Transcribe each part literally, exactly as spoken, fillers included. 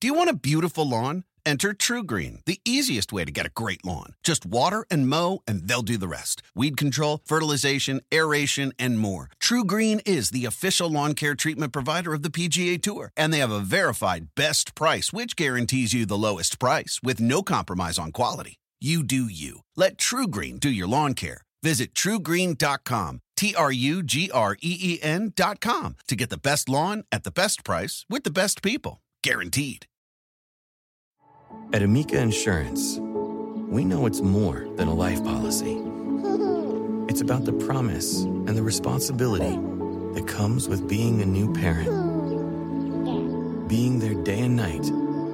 Do you want a beautiful lawn? Enter TruGreen, the easiest way to get a great lawn. Just water and mow, and they'll do the rest. Weed control, fertilization, aeration, and more. TruGreen is the official lawn care treatment provider of the P G A Tour, and they have a verified best price, which guarantees you the lowest price with no compromise on quality. You do you. Let TruGreen do your lawn care. Visit true green dot com, T R U G R E E N dot com, to get the best lawn at the best price with the best people. Guaranteed. At Amica Insurance, we know it's more than a life policy. It's about the promise and the responsibility that comes with being a new parent. Being there day and night.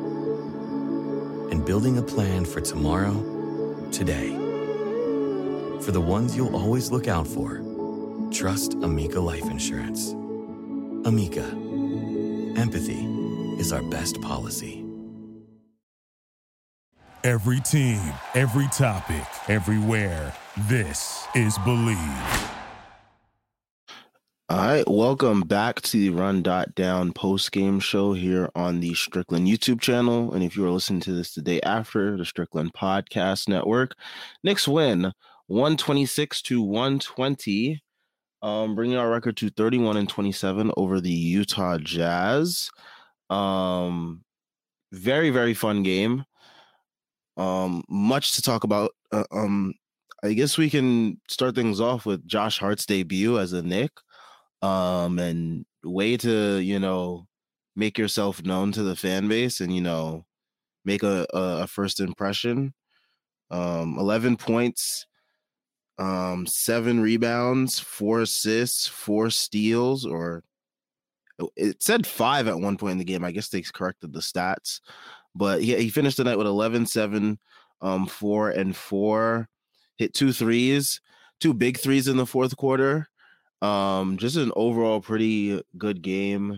And building a plan for tomorrow, today. For the ones you'll always look out for, trust Amica Life Insurance. Amica. Empathy is our best policy. Every team, every topic, everywhere. This is Believe. All right, welcome back to the Run Dot Down post-game show here on the Strickland YouTube channel. And if you are listening to this the day after, the Strickland Podcast Network. Knicks win one twenty-six to one twenty, um, bringing our record to thirty-one and twenty-seven over the Utah Jazz. Um, very, very fun game. Um, much to talk about. Uh, um, I guess we can start things off with Josh Hart's debut as a Knick. Um, and way to, you know, make yourself known to the fan base and, you know, make a, a, a first impression. Um, eleven points, um, seven rebounds, four assists, four steals, or it said five at one point in the game. I guess they corrected the stats. But he, he finished the night with eleven, seven, um, four, and four. Hit two threes, two big threes in the fourth quarter. Um, just an overall pretty good game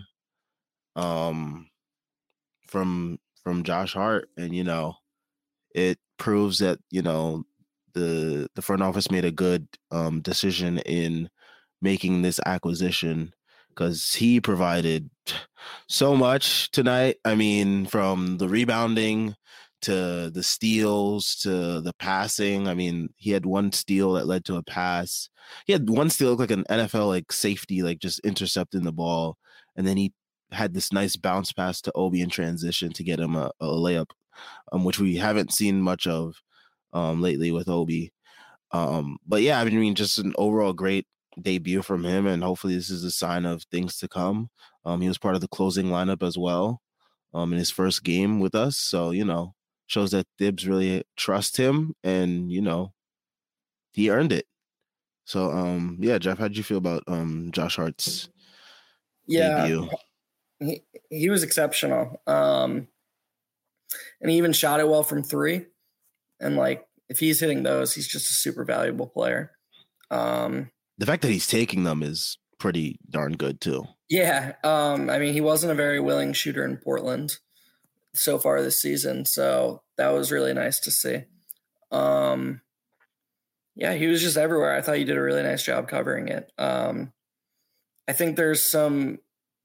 um, from from Josh Hart. And, you know, it proves that, you know, the the front office made a good um, decision in making this acquisition, because he provided so much tonight. I mean, from the rebounding to the steals to the passing. I mean, he had one steal that led to a pass. He had one steal look like an N F L like safety, like just intercepting the ball. And then he had this nice bounce pass to Obi in transition to get him a, a layup, um, which we haven't seen much of um, lately with Obi. Um, but yeah, I mean, just an overall great debut from him, and hopefully this is a sign of things to come. Um, he was part of the closing lineup as well um, in his first game with us. So, you know, shows that Thibs really trusts him, and, you know, he earned it. So, um, yeah, Jeff, how did you feel about um, Josh Hart's yeah, debut? He, he was exceptional. Um, and he even shot it well from three. And, like, if he's hitting those, he's just a super valuable player. Um, the fact that he's taking them is pretty darn good too. Yeah. Um, I mean, he wasn't a very willing shooter in Portland so far this season. So that was really nice to see. Um, yeah, he was just everywhere. I thought you did a really nice job covering it. Um, I think there's some,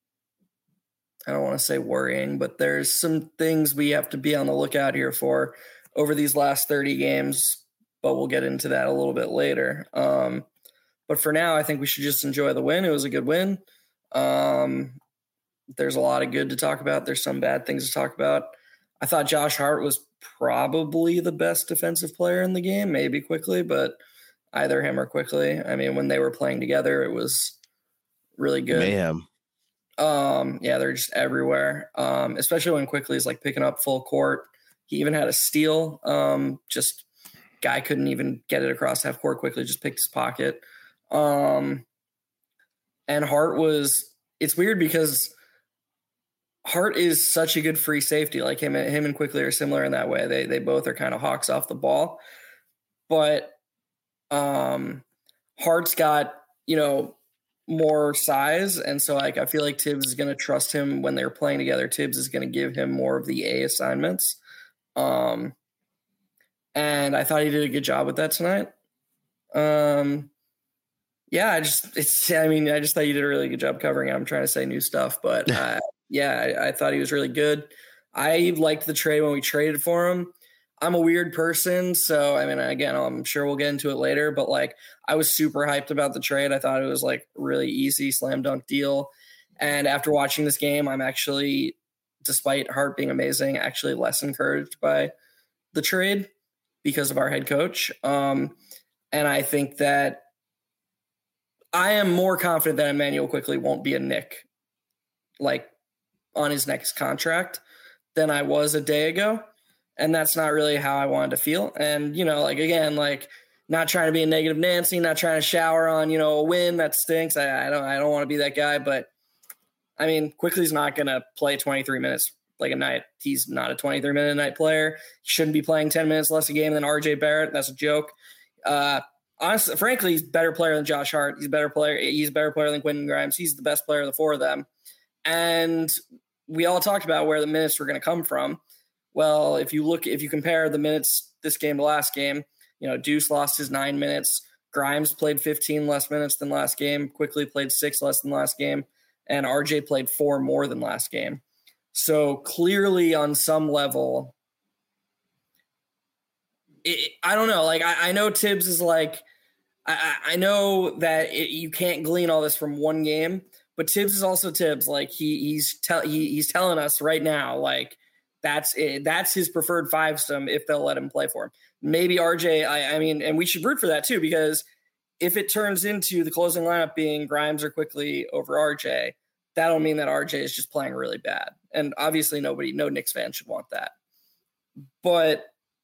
I don't want to say worrying, but there's some things we have to be on the lookout here for over these last thirty games, but we'll get into that a little bit later. Um, But for now, I think we should just enjoy the win. It was a good win. Um, there's a lot of good to talk about. There's some bad things to talk about. I thought Josh Hart was probably the best defensive player in the game, maybe Quickly, but either him or Quickly. I mean, when they were playing together, it was really good. Mayhem. Um, yeah, they're just everywhere, um, especially when Quickly is like picking up full court. He even had a steal. Um, just guy couldn't even get it across half court quickly, just picked his pocket. Um, and Hart was, it's weird because Hart is such a good free safety. Like him, him and Quickly are similar in that way. They, they both are kind of hawks off the ball, but, um, Hart's got, you know, more size. And so like, I feel like Thibs is going to trust him when they're playing together. Thibs is going to give him more of the A assignments. Um, and I thought he did a good job with that tonight. Um, yeah, I just, it's, I mean, I just thought you did a really good job covering it. I'm trying to say new stuff, but uh, yeah, I, I thought he was really good. I liked the trade when we traded for him. I'm a weird person, so I mean, again, I'm sure we'll get into it later, but like I was super hyped about the trade. I thought it was like really easy slam dunk deal. And after watching this game, I'm actually, despite Hart being amazing, actually less encouraged by the trade because of our head coach. Um, and I think that I am more confident that Immanuel Quickley won't be a Knick like on his next contract than I was a day ago. And that's not really how I wanted to feel. And, you know, like, again, like not trying to be a negative Nancy, not trying to shower on, you know, a win that stinks. I, I don't, I don't want to be that guy, but I mean, Quickley's not going to play twenty-three minutes like a night. He's not a twenty-three minute a night player. He shouldn't be playing ten minutes less a game than R J Barrett. That's a joke. Uh, honestly, frankly, he's a better player than Josh Hart. He's a better player. He's a better player than Quentin Grimes. He's the best player of the four of them. And we all talked about where the minutes were going to come from. Well, if you look, if you compare the minutes this game to last game, you know, Deuce lost his nine minutes. Grimes played fifteen less minutes than last game. Quickley played six less than last game. And R J played four more than last game. So clearly on some level, it, I don't know. Like, I, I know Tibbs is like, I, I know that it, you can't glean all this from one game, but Tibbs is also Tibbs. Like he he's tell he, he's telling us right now, like, That's it. That's his preferred five stem if they'll let him play for him. Maybe R J, I, I mean, and we should root for that too, because if it turns into the closing lineup being Grimes or Quickley over R J, that'll mean that R J is just playing really bad. And obviously nobody, no Knicks fan should want that. But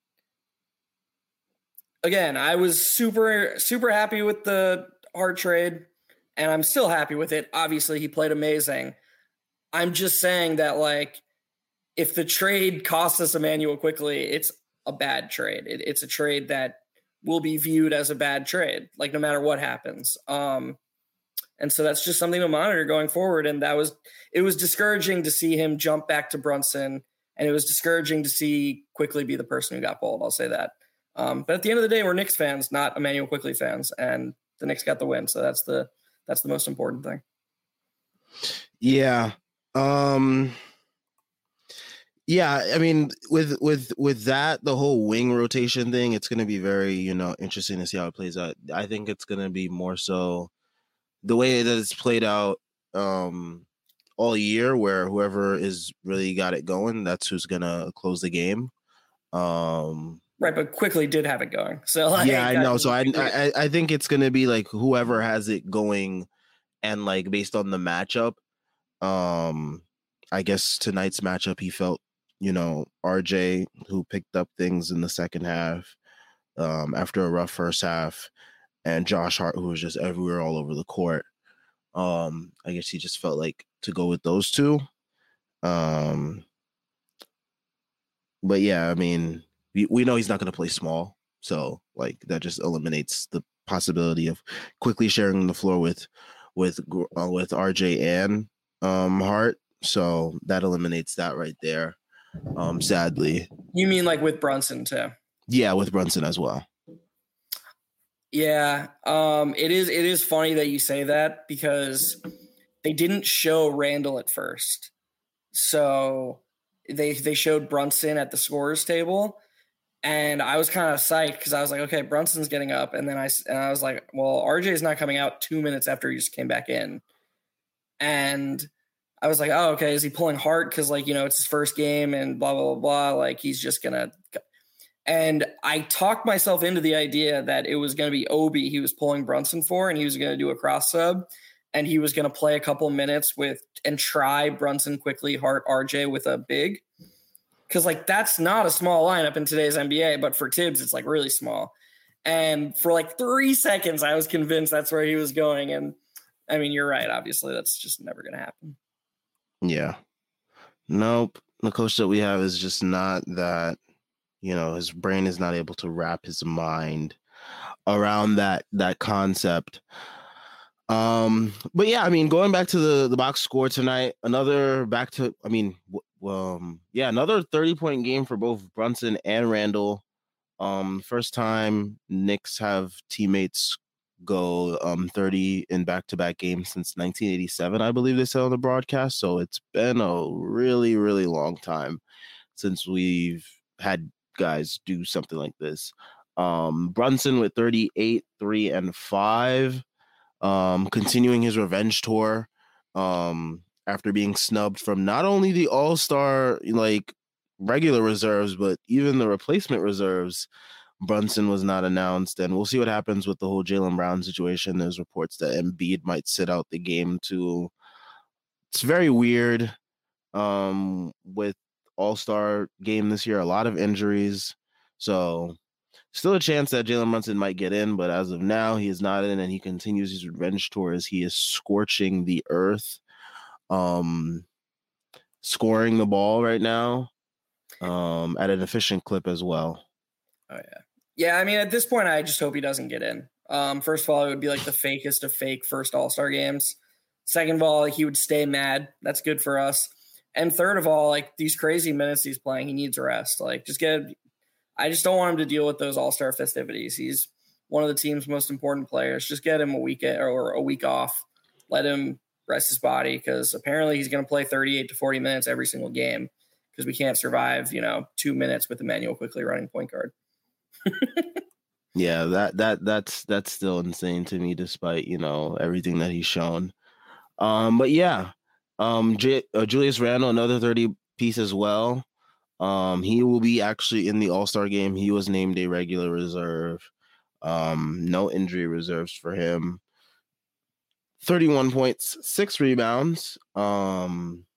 again, I was super, super happy with the Hart trade, and I'm still happy with it. Obviously he played amazing. I'm just saying that, like, if the trade costs us Immanuel Quickley, it's a bad trade. It, it's a trade that will be viewed as a bad trade, like no matter what happens. Um, and so that's just something to monitor going forward. And that was, it was discouraging to see him jump back to Brunson, and it was discouraging to see Quickley be the person who got pulled. I'll say that. Um, but at the end of the day, we're Knicks fans, not Immanuel Quickley fans, and the Knicks got the win. So that's the, that's the most important thing. Yeah. Um, Yeah, I mean, with with with that, the whole wing rotation thing, it's going to be very, you know, interesting to see how it plays out. I think it's going to be more so the way that it's played out um, all year, where whoever is really got it going, that's who's going to close the game. Um, right, but Quickley did have it going. So like, yeah, I know. So I, I I think it's going to be like whoever has it going, and like based on the matchup, um, I guess tonight's matchup, he felt, you know, R J, who picked up things in the second half um, after a rough first half, and Josh Hart, who was just everywhere all over the court. Um, I guess he just felt like to go with those two. Um, but yeah, I mean, we, we know he's not going to play small. So like that just eliminates the possibility of Quickley sharing the floor with with uh, with R J and um, Hart. So that eliminates that right there. Um, sadly. You mean like with Brunson too? Yeah, with Brunson as well. Yeah, um, it is. It is funny that you say that, because they didn't show Randall at first, so they they showed Brunson at the scorers table, and I was kind of psyched because I was like, okay, Brunson's getting up, and then I and I was like, well, R J is not coming out two minutes after he just came back in, and I was like, oh, okay, is he pulling Hart because, like, you know, it's his first game and blah, blah, blah, blah. Like, he's just going to – and I talked myself into the idea that it was going to be Obi he was pulling Brunson for, and he was going to do a cross sub, and he was going to play a couple minutes with – and try Brunson, Quickley, Hart, R J with a big. Because, like, that's not a small lineup in today's N B A, but for Tibbs, it's, like, really small. And for, like, three seconds, I was convinced that's where he was going. And, I mean, you're right. Obviously, that's just never going to happen. Yeah. Nope. The coach that we have is just not that, you know, his brain is not able to wrap his mind around that that concept. Um, but yeah, I mean, going back to the, the box score tonight, another back to, I mean, um, yeah, another thirty point game for both Brunson and Randall. Um, first time Knicks have teammates go um thirty in back-to-back games since nineteen eighty-seven, I believe they said on the broadcast. So it's been a really, really long time since we've had guys do something like this. Um, Brunson with thirty-eight, three, and five, um, continuing his revenge tour um, after being snubbed from not only the All-Star like regular reserves, but even the replacement reserves. Brunson was not announced, and we'll see what happens with the whole Jaylen Brown situation. There's reports that Embiid might sit out the game too. It's very weird um, with All-Star game this year. A lot of injuries, so still a chance that Jalen Brunson might get in, but as of now, he is not in, and he continues his revenge tour as he is scorching the earth, um, scoring the ball right now um, at an efficient clip as well. Oh, yeah. Yeah, I mean, at this point, I just hope he doesn't get in. Um, first of all, it would be like the fakest of fake first All-Star games. Second of all, like, he would stay mad. That's good for us. And third of all, like, these crazy minutes he's playing, he needs a rest. Like, just get – I just don't want him to deal with those All-Star festivities. He's one of the team's most important players. Just get him a week or a week off. Let him rest his body, because apparently he's going to play thirty-eight to forty minutes every single game, because we can't survive, you know, two minutes with Emmanuel Quickley running point guard. Yeah, that that that's that's still insane to me, despite, you know, everything that he's shown. Um, but yeah, um, J- uh, Julius Randle, another thirty piece as well. Um, he will be actually in the All-Star game. He was named a regular reserve. Um, no injury reserves for him. thirty-one points, six rebounds, um,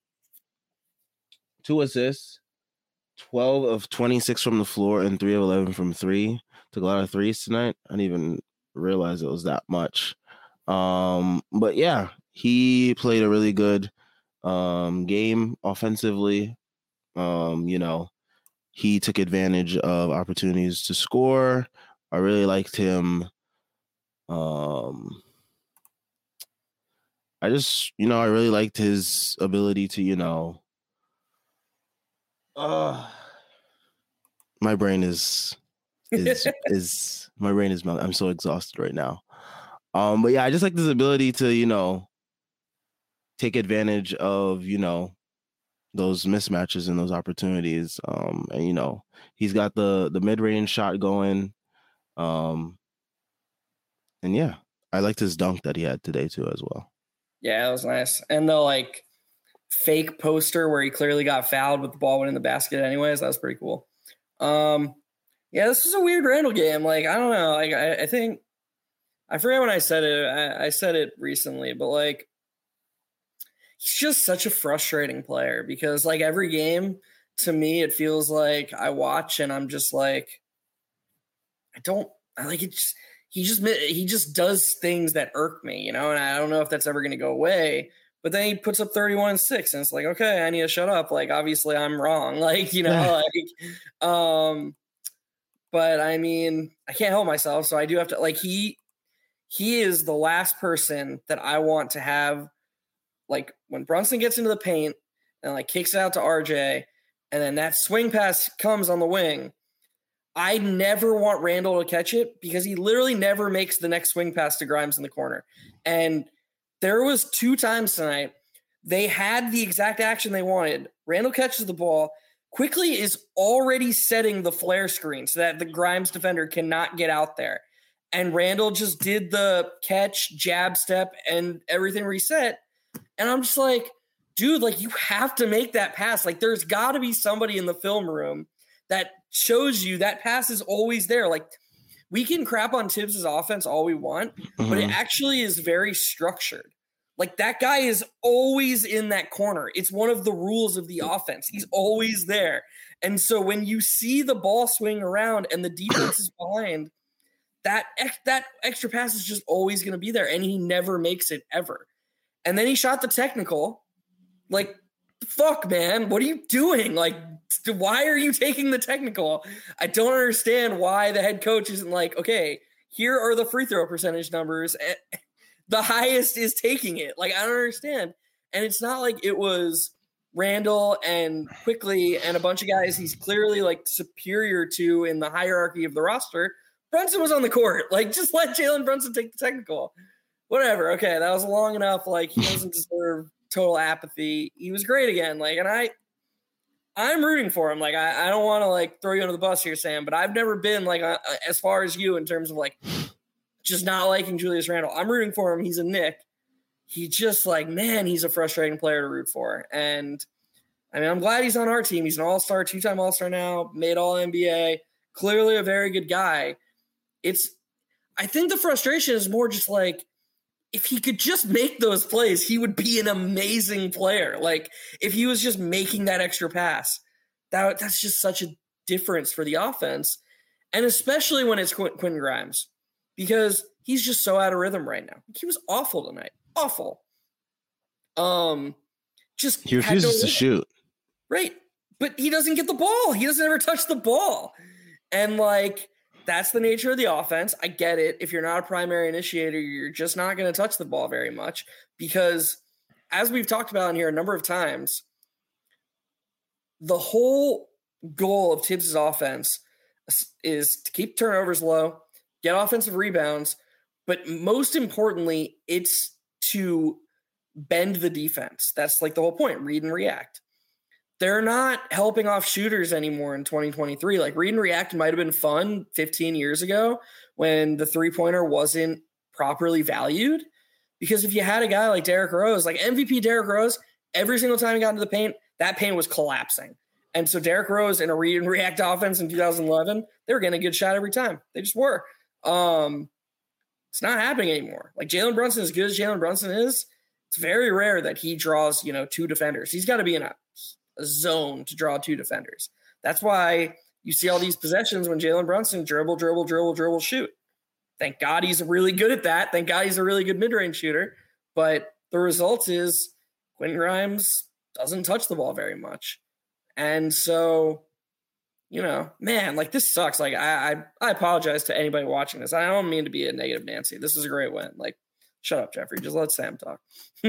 two assists. twelve of twenty-six from the floor and three of eleven from three. Took a lot of threes tonight. I didn't even realize it was that much. Um, but yeah, he played a really good um, game offensively. Um, you know, he took advantage of opportunities to score. I really liked him. Um, I just, you know, I really liked his ability to, you know, Uh, my brain is is is my brain is I'm so exhausted right now. Um, but yeah, I just like this ability to, you know, take advantage of, you know, those mismatches and those opportunities. Um, and you know, he's got the the mid range shot going. Um, and yeah, I liked his dunk that he had today too as well. Yeah, it was nice. And the like fake poster where he clearly got fouled, but the ball went in the basket anyways. That was pretty cool. Um, yeah, this was a weird Randle game. Like, I don't know. Like, I, I think I forget when I said it. I, I said it recently, but like, he's just such a frustrating player, because like every game to me, it feels like I watch and I'm just like, I don't I like it. Just, he just, he just does things that irk me, you know, and I don't know if that's ever going to go away. But then he puts up thirty-one and six, and it's like, okay, I need to shut up. Like, obviously I'm wrong. Like, you know, like, um, but I mean, I can't help myself. So I do have to, like, he, he is the last person that I want to have, like, when Brunson gets into the paint and like kicks it out to R J, and then that swing pass comes on the wing. I never want Randle to catch it, because he literally never makes the next swing pass to Grimes in the corner. And there was two times tonight they had the exact action they wanted. Randle catches the ball. Quickley is already setting the flare screen so that the Grimes defender cannot get out there. And Randle just did the catch, jab step, and everything reset. And I'm just like, dude, like, you have to make that pass. Like, there's got to be somebody in the film room that shows you that pass is always there. Like, we can crap on Tibbs' offense all we want, mm-hmm. but it actually is very structured. Like, that guy is always in that corner. It's one of the rules of the offense. He's always there. And so when you see the ball swing around and the defense is behind, that ex- that extra pass is just always going to be there, and he never makes it ever. And then he shot the technical. Like, fuck, man, what are you doing? Like, why are you taking the technical? I don't understand why the head coach isn't like, okay, here are the free throw percentage numbers. The highest is taking it. Like, I don't understand. And it's not like it was Randle and Quickley and a bunch of guys he's clearly like superior to in the hierarchy of the roster. Brunson was on the court. Like, just let Jalen Brunson take the technical. Whatever. Okay, that was long enough. Like, he doesn't deserve total apathy. He was great again. Like, and I, I'm rooting for him. Like, I, I don't want to like throw you under the bus here, Sam, but I've never been like a, as far as you in terms of like just not liking Julius Randle. I'm rooting for him. He's a Knick. He just like, man, he's a frustrating player to root for. And I mean, I'm glad he's on our team. He's an all-star, two-time all-star now, made all N B A, clearly a very good guy. It's, I think the frustration is more just like, if he could just make those plays, he would be an amazing player. Like, if he was just making that extra pass, that that's just such a difference for the offense. And especially when it's Qu- Quentin Grimes, because he's just so out of rhythm right now. He was awful tonight. Awful. Um, just he refuses to shoot. Right. But he doesn't get the ball. He doesn't ever touch the ball. And like, that's the nature of the offense. I get it. If you're not a primary initiator, you're just not going to touch the ball very much because, as we've talked about in here a number of times, the whole goal of Tibbs' offense is to keep turnovers low, get offensive rebounds, but most importantly, it's to bend the defense. That's like the whole point, read and react. They're not helping off shooters anymore in twenty twenty-three. Like, read and react might have been fun fifteen years ago when the three-pointer wasn't properly valued. Because if you had a guy like Derrick Rose, like M V P Derrick Rose, every single time he got into the paint, that paint was collapsing. And so Derrick Rose in a read and react offense in two thousand eleven, they were getting a good shot every time. They just were. Um, it's not happening anymore. Like, Jalen Brunson, as good as Jalen Brunson is, it's very rare that he draws, you know, two defenders. He's got to be in a a zone to draw two defenders. That's why you see all these possessions when Jalen Brunson dribble, dribble, dribble, dribble, shoot. Thank God he's really good at that. Thank God he's a really good mid-range shooter. But the result is Quentin Grimes doesn't touch the ball very much. And so, you know, man, like, this sucks. Like, I, I, I apologize to anybody watching this. I don't mean to be a negative Nancy. This is a great win. Like, shut up, Jeffrey. Just let Sam talk.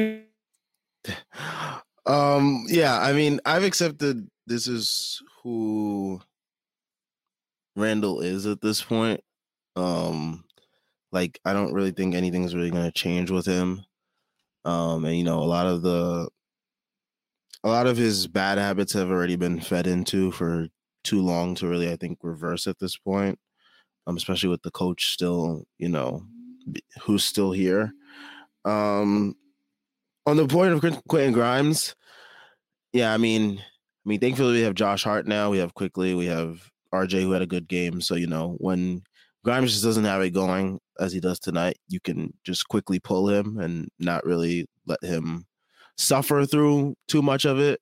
Um, yeah, I mean, I've accepted this is who Randle is at this point. Um, like, I don't really think anything's really going to change with him. Um, and, you know, a lot of the, a lot of his bad habits have already been fed into for too long to really, I think, reverse at this point. Um, especially with the coach still, you know, who's still here. Um, on the point of Quentin Grimes, yeah, I mean, I mean, thankfully we have Josh Hart now. We have Quickly. We have R J, who had a good game. So, you know, when Grimes just doesn't have it going as he does tonight, you can just quickly pull him and not really let him suffer through too much of it.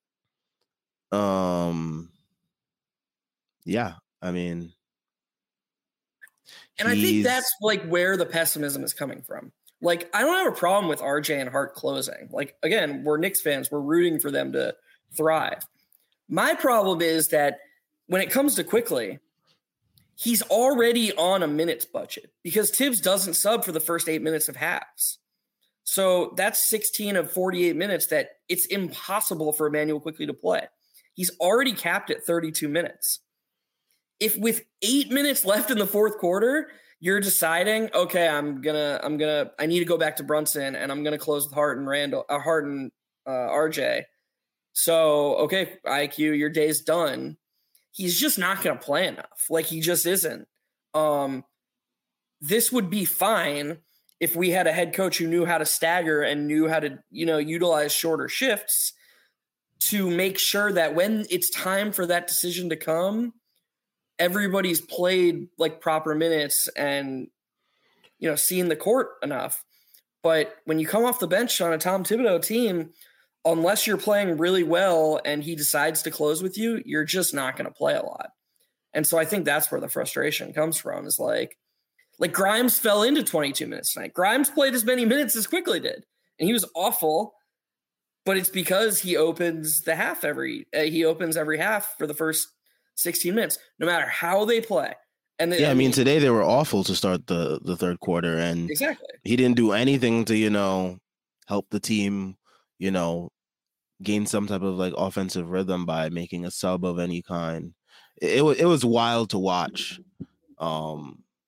Um, yeah, I mean, and I think that's like where the pessimism is coming from. Like, I don't have a problem with R J and Hart closing. Like, again, we're Knicks fans. We're rooting for them to thrive. My problem is that when it comes to Quickly, he's already on a minutes budget because Tibbs doesn't sub for the first eight minutes of halves. So that's sixteen of forty-eight minutes that it's impossible for Immanuel Quickley to play. He's already capped at thirty-two minutes. If with eight minutes left in the fourth quarter, you're deciding, okay, I'm gonna, I'm gonna, I need to go back to Brunson and I'm gonna close with Hart and Randall, uh, Hart and uh, R J. So, okay, I Q, your day's done. He's just not gonna play enough. Like, he just isn't. Um, this would be fine if we had a head coach who knew how to stagger and knew how to, you know, utilize shorter shifts to make sure that when it's time for that decision to come, everybody's played like proper minutes and, you know, seen the court enough. But when you come off the bench on a Tom Thibodeau team, unless you're playing really well and he decides to close with you, you're just not going to play a lot. And so I think that's where the frustration comes from, is like, like Grimes fell into twenty-two minutes tonight. Grimes played as many minutes as Quickly did, and he was awful, but it's because he opens the half every, uh, he opens every half for the first sixteen minutes, no matter how they play. And they, yeah, I mean, I mean, today they were awful to start the, the third quarter, and exactly, he didn't do anything to, you know, help the team, you know, gain some type of like offensive rhythm by making a sub of any kind. It, it was it was wild to watch. Um,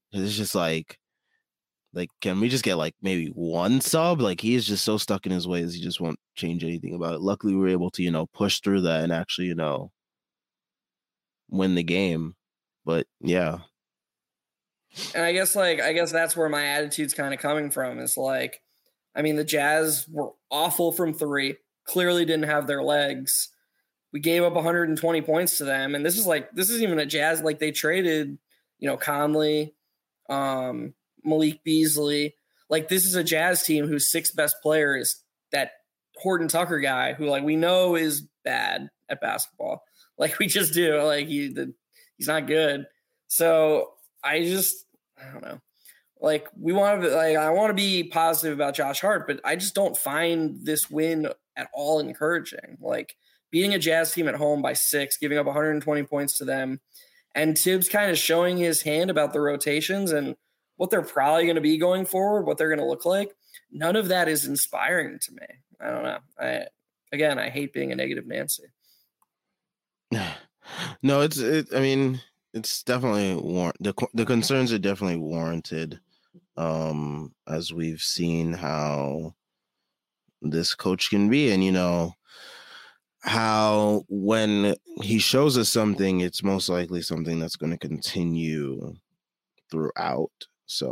It's just like, like, can we just get like maybe one sub? Like, he is just so stuck in his ways, he just won't change anything about it. Luckily, we were able to, you know, push through that and actually, you know, win the game. But yeah. And I guess like I guess that's where my attitude's kind of coming from. Is like, I mean, the Jazz were awful from three, clearly didn't have their legs. We gave up one hundred twenty points to them, and this is like this is even a Jazz, like they traded, you know, Conley, um, Malik Beasley. Like, this is a Jazz team whose sixth best player is that Horton Tucker guy, who like we know is bad at basketball. Like, we just do. Like, he the, he's not good. So I just I don't know. Like, we want to like I want to be positive about Josh Hart, but I just don't find this win at all encouraging. Like, beating a Jazz team at home by six, giving up one hundred twenty points to them, and Tibbs kind of showing his hand about the rotations and what they're probably going to be going forward, what they're going to look like. None of that is inspiring to me. I don't know. I again, I hate being a negative Nancy. No, it's it. I mean, it's definitely war- the the concerns are definitely warranted. Um, as we've seen how this coach can be, and you know how when he shows us something, it's most likely something that's going to continue throughout. So,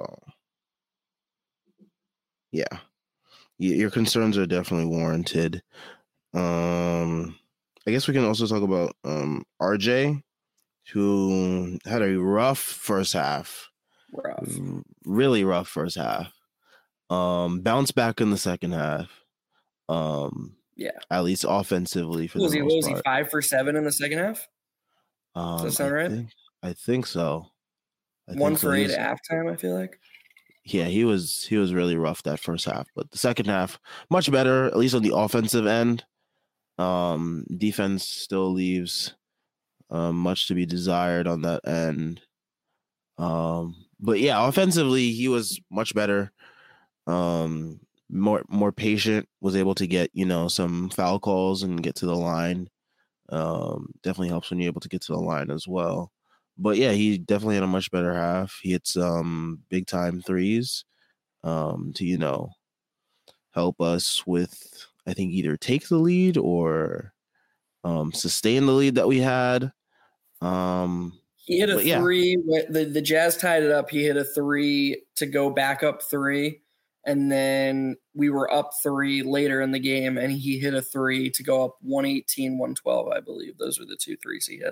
yeah, your concerns are definitely warranted. Um, I guess we can also talk about um R J, who had a rough first half. Rough. Really rough first half. Um, bounced back in the second half. Um, yeah, at least offensively for was the he, most was part. he five for seven in the second half? Um, Does that sound I right? Think, I think so. I One think for so. eight was, at halftime, I feel like. Yeah, he was he was really rough that first half, but the second half much better, at least on the offensive end. Um, defense still leaves um, much to be desired on that end. Um, but yeah, offensively he was much better. Um, more more patient, was able to get, you know, some foul calls and get to the line. Um, definitely helps when you're able to get to the line as well. But yeah, he definitely had a much better half. He hits um big time threes um to, you know, help us with, I think, either take the lead or um sustain the lead that we had. Um He hit a yeah. three. The, the Jazz tied it up. He hit a three to go back up three. And then we were up three later in the game, and he hit a three to go up one eighteen, one twelve, I believe. Those were the two threes he hit.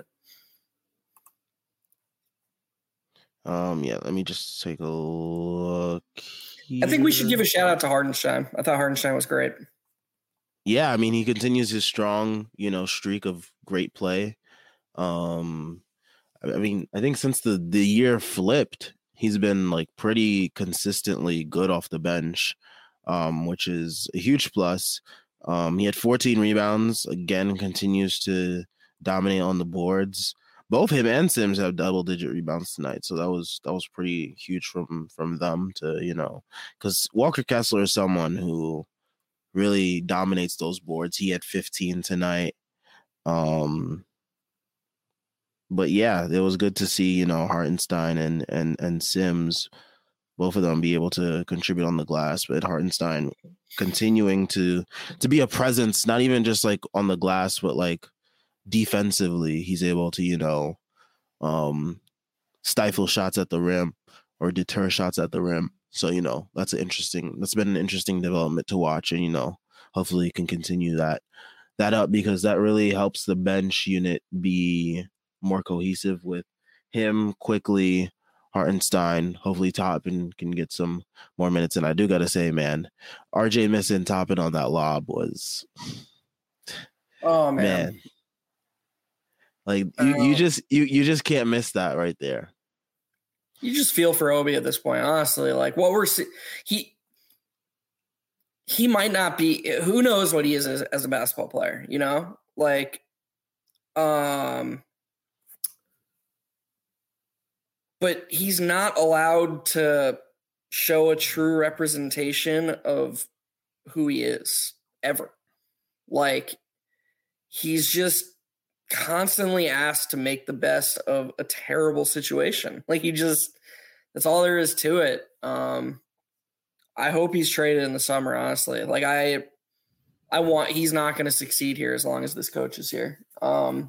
Um, yeah, let me just take a look here. I think we should give a shout out to Hartenstein. I thought Hartenstein was great. Yeah, I mean, he continues his strong, you know, streak of great play. Um, I mean, I think since the, the year flipped, he's been like pretty consistently good off the bench, um, which is a huge plus. Um, he had fourteen rebounds, again, continues to dominate on the boards. Both him and Sims have double digit rebounds tonight. So that was that was pretty huge from from them to, you know, because Walker Kessler is someone who really dominates those boards. He had fifteen tonight. Um, but yeah, it was good to see, you know, Hartenstein and and and Sims, both of them be able to contribute on the glass, but Hartenstein continuing to to be a presence, not even just like on the glass, but like defensively, he's able to, you know, um, stifle shots at the rim or deter shots at the rim. So, you know, that's an interesting, that's been an interesting development to watch. And, you know, hopefully he can continue that, that up, because that really helps the bench unit be more cohesive with him quickly. Hartenstein, hopefully Toppin can get some more minutes. And I do got to say, man, R J missing Toppin on that lob was, oh man. man. Like you, you just you you just can't miss that right there. You just feel for Obi at this point, honestly. Like what we're see- he he might not be. Who knows what he is as, as a basketball player? You know, like, um, but he's not allowed to show a true representation of who he is ever. Like he's just constantly asked to make the best of a terrible situation. Like he just, That's all there is to it. Um, I hope he's traded in the summer, honestly. Like I, I want, he's not going to succeed here as long as this coach is here. Um,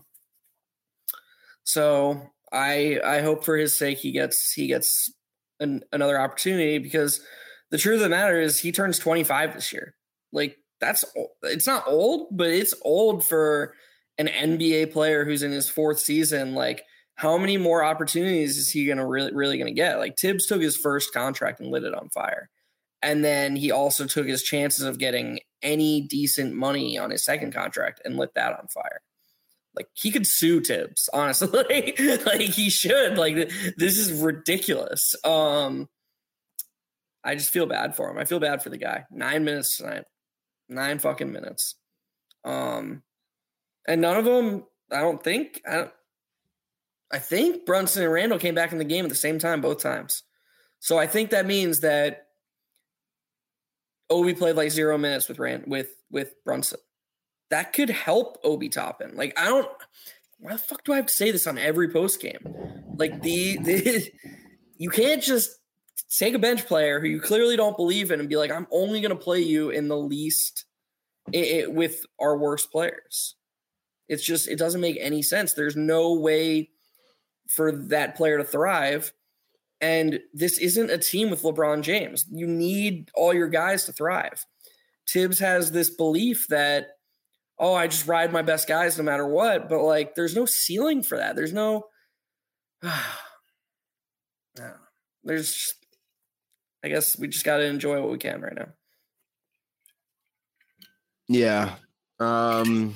so I, I hope for his sake, he gets, he gets an, another opportunity, because the truth of the matter is he turns twenty-five this year. Like that's, it's not old, but it's old for an N B A player who's in his fourth season. Like how many more opportunities is he going to really, really going to get? Like Tibbs took his first contract and lit it on fire. And then he also took his chances of getting any decent money on his second contract and lit that on fire. Like he could sue Tibbs, honestly. Like he should. Like this is ridiculous. Um, I just feel bad for him. I feel bad for the guy. Nine minutes tonight. Nine fucking minutes. Um, and none of them, I don't think, I don't, I think Brunson and Randall came back in the game at the same time, both times. So I think that means that Obi played like zero minutes with Rand with with Brunson. That could help Obi Toppin. Like I don't. Why the fuck do I have to say this on every post game? Like the, the you can't just take a bench player who you clearly don't believe in and be like, I'm only going to play you in the least it, it, with our worst players. It's just it doesn't make any sense. There's no way for that player to thrive. And this isn't a team with LeBron James. You need all your guys to thrive. Tibbs has this belief that, oh, I just ride my best guys no matter what. But, like, there's no ceiling for that. There's no uh, – no. There's just, I guess we just got to enjoy what we can right now. Yeah. Um,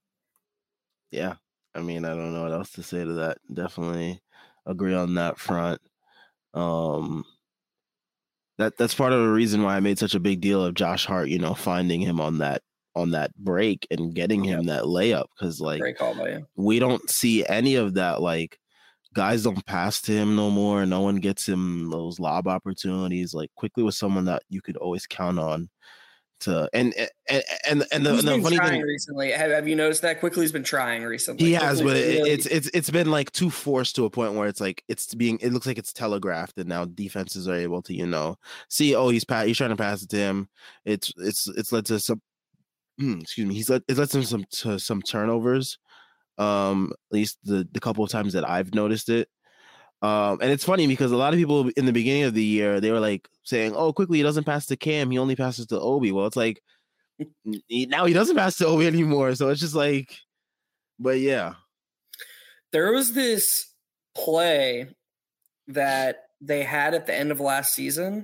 yeah. I mean, I don't know what else to say to that. Definitely agree on that front. Um, that that's part of the reason why I made such a big deal of Josh Hart, you know, finding him on that on that break and getting him yep. that layup, because like Great call by you. We don't see any of that. Like guys don't pass to him no more. No one gets him those lob opportunities. Like Quickly was someone that you could always count on. To and and and and the, He's the been funny trying thing recently. Have, have you noticed that Quickly's been trying recently? He has, Quickly but it, really... it's it's it's been like too forced to a point where it's like it's being. It looks like it's telegraphed, and now defenses are able to you know see. Oh, he's pa- he's trying to pass it to him. It's it's it's led to some. Excuse me. He's led it led to some to some turnovers. Um, at least the the couple of times that I've noticed it. Um, and it's funny because a lot of people in the beginning of the year they were like saying, "Oh, Quickly he doesn't pass to Cam. He only passes to Obi." Well, it's like. He, now he doesn't pass to Obi anymore, so it's just like, but yeah. There was this play that they had at the end of last season,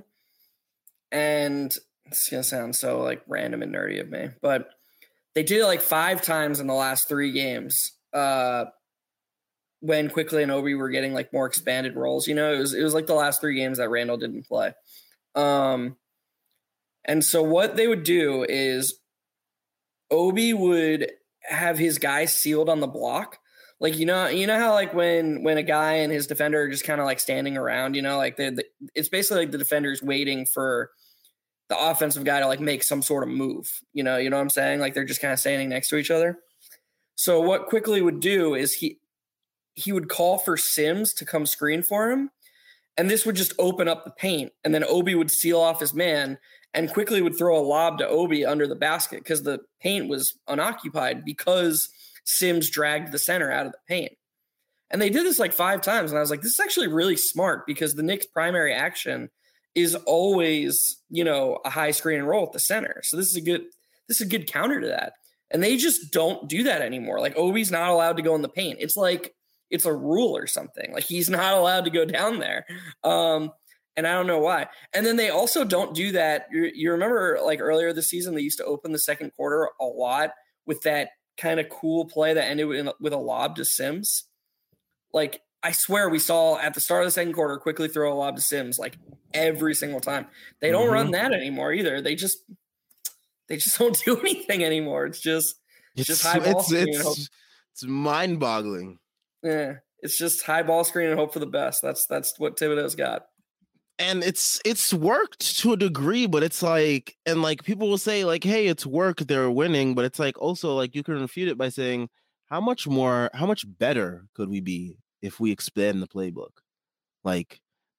and it's gonna sound so like random and nerdy of me, but they did it like five times in the last three games. Uh, when Quickly and Obi were getting like more expanded roles, you know, it was it was like the last three games that Randall didn't play. Um. And so what they would do is Obi would have his guy sealed on the block. Like, you know, you know how like when, when a guy and his defender are just kind of like standing around, you know, like they, the, it's basically like the defender's waiting for the offensive guy to like make some sort of move, you know, you know what I'm saying? Like they're just kind of standing next to each other. So what Quickly would do is he, he would call for Sims to come screen for him. And this would just open up the paint. And then Obi would seal off his man and Quickly would throw a lob to Obi under the basket because the paint was unoccupied because Sims dragged the center out of the paint. And they did this like five times. And I was like, this is actually really smart because the Knicks' primary action is always, you know, a high screen and roll at the center. So this is a good, this is a good counter to that. And they just don't do that anymore. Like Obi's not allowed to go in the paint. It's like, it's a rule or something. Like he's not allowed to go down there. Um, And I don't know why. And then they also don't do that. You, you remember like earlier this season, they used to open the second quarter a lot with that kind of cool play that ended with, with a lob to Sims. Like I swear we saw at the start of the second quarter Quickly throw a lob to Sims like every single time. They don't mm-hmm. run that anymore either. They just, they just don't do anything anymore. It's just, it's, it's just high ball it's, screen. It's, and hope. It's mind boggling. Yeah. It's just high ball screen and hope for the best. That's, that's what Thibodeau's got. And it's it's worked to a degree, but it's like, and like people will say like, hey, it's work, they're winning, but it's like also like you can refute it by saying how much more, how much better could we be if we expand the playbook? Like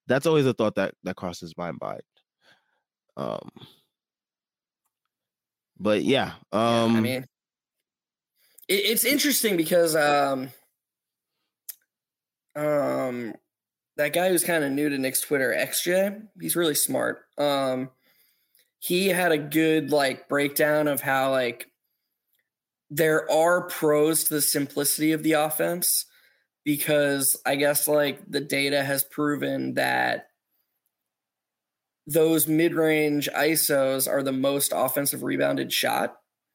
that's always a thought that that crosses my mind. Um, but yeah, um, yeah I mean, it, it's interesting because um, um, that guy who's kind of new to Knicks Twitter, X J, he's really smart. Um, he had a good like breakdown of how like there are pros to the simplicity of the offense, because I guess like the data has proven that those mid-range I S Os are the most offensive rebounded shot.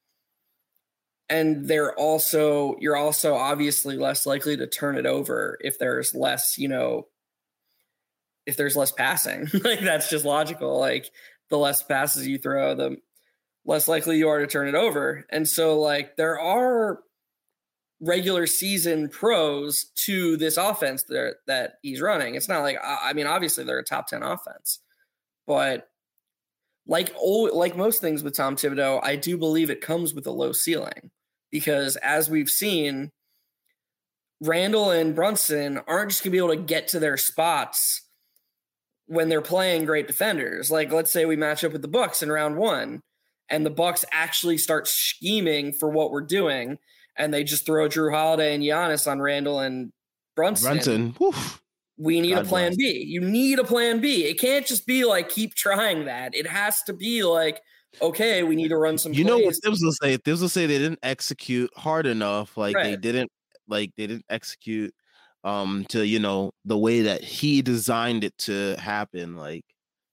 And they're also, you're also obviously less likely to turn it over if there's less, you know, if there's less passing. Like that's just logical. Like the less passes you throw, the less likely you are to turn it over. And so like there are regular season pros to this offense that, that he's running. It's not like, I mean, obviously they're a top ten offense, but like, oh, like most things with Tom Thibodeau, I do believe it comes with a low ceiling, because as we've seen, Randall and Brunson aren't just gonna be able to get to their spots when they're playing great defenders. Like, let's say we match up with the Bucks in round one, and the Bucks actually start scheming for what we're doing, and they just throw Drew Holiday and Giannis on Randall and Brunson. Brunson, woof. We need God a plan bless. B. You need a plan B. It can't just be like, keep trying that. It has to be like, okay, we need to run some You plays. know what Thibs will say? Thibs will say they didn't execute hard enough. Like Right. they didn't, like they didn't execute um to, you know, the way that he designed it to happen. Like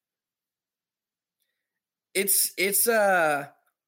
It's, it's, uh,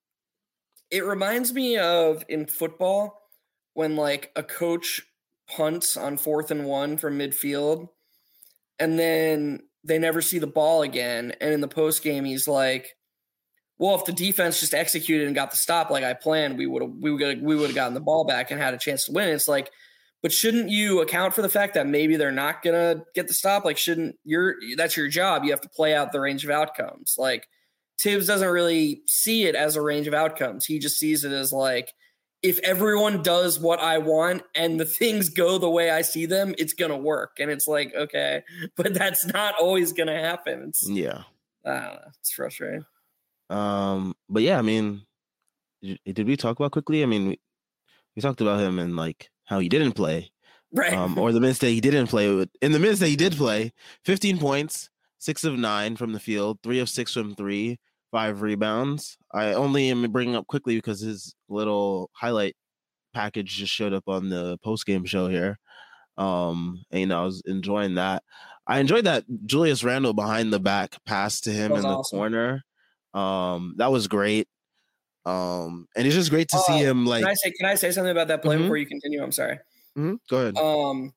it reminds me of in football when like a coach punts on fourth and one from midfield, and then they never see the ball again. And in the post game, he's like, well, if the defense just executed and got the stop like I planned, we would have we would we would have gotten the ball back and had a chance to win. It's like, but shouldn't you account for the fact that maybe they're not gonna get the stop? Like, shouldn't you're that's your job? You have to play out the range of outcomes. Like Tibbs doesn't really see it as a range of outcomes. He just sees it as like, if everyone does what I want and the things go the way I see them, it's going to work. And it's like, okay, but that's not always going to happen. It's, yeah. I don't know. It's frustrating. Um, but yeah, I mean, did, did we talk about quickly? I mean, we, we talked about him and like how he didn't play, Right. um, or the minutes that he didn't play. In the minutes that he did play, fifteen points, six of nine from the field, three of six from three, five rebounds. I only am bringing up quickly because his little highlight package just showed up on the post-game show here. Um, and, you know, I was enjoying that. I enjoyed that Julius Randle behind the back pass to him in the awesome. corner. Um, that was great. Um, and it's just great to uh, see him like. Can I say? Can I say something about that play mm-hmm. before you continue? I'm sorry. Mm-hmm. Go ahead. Um,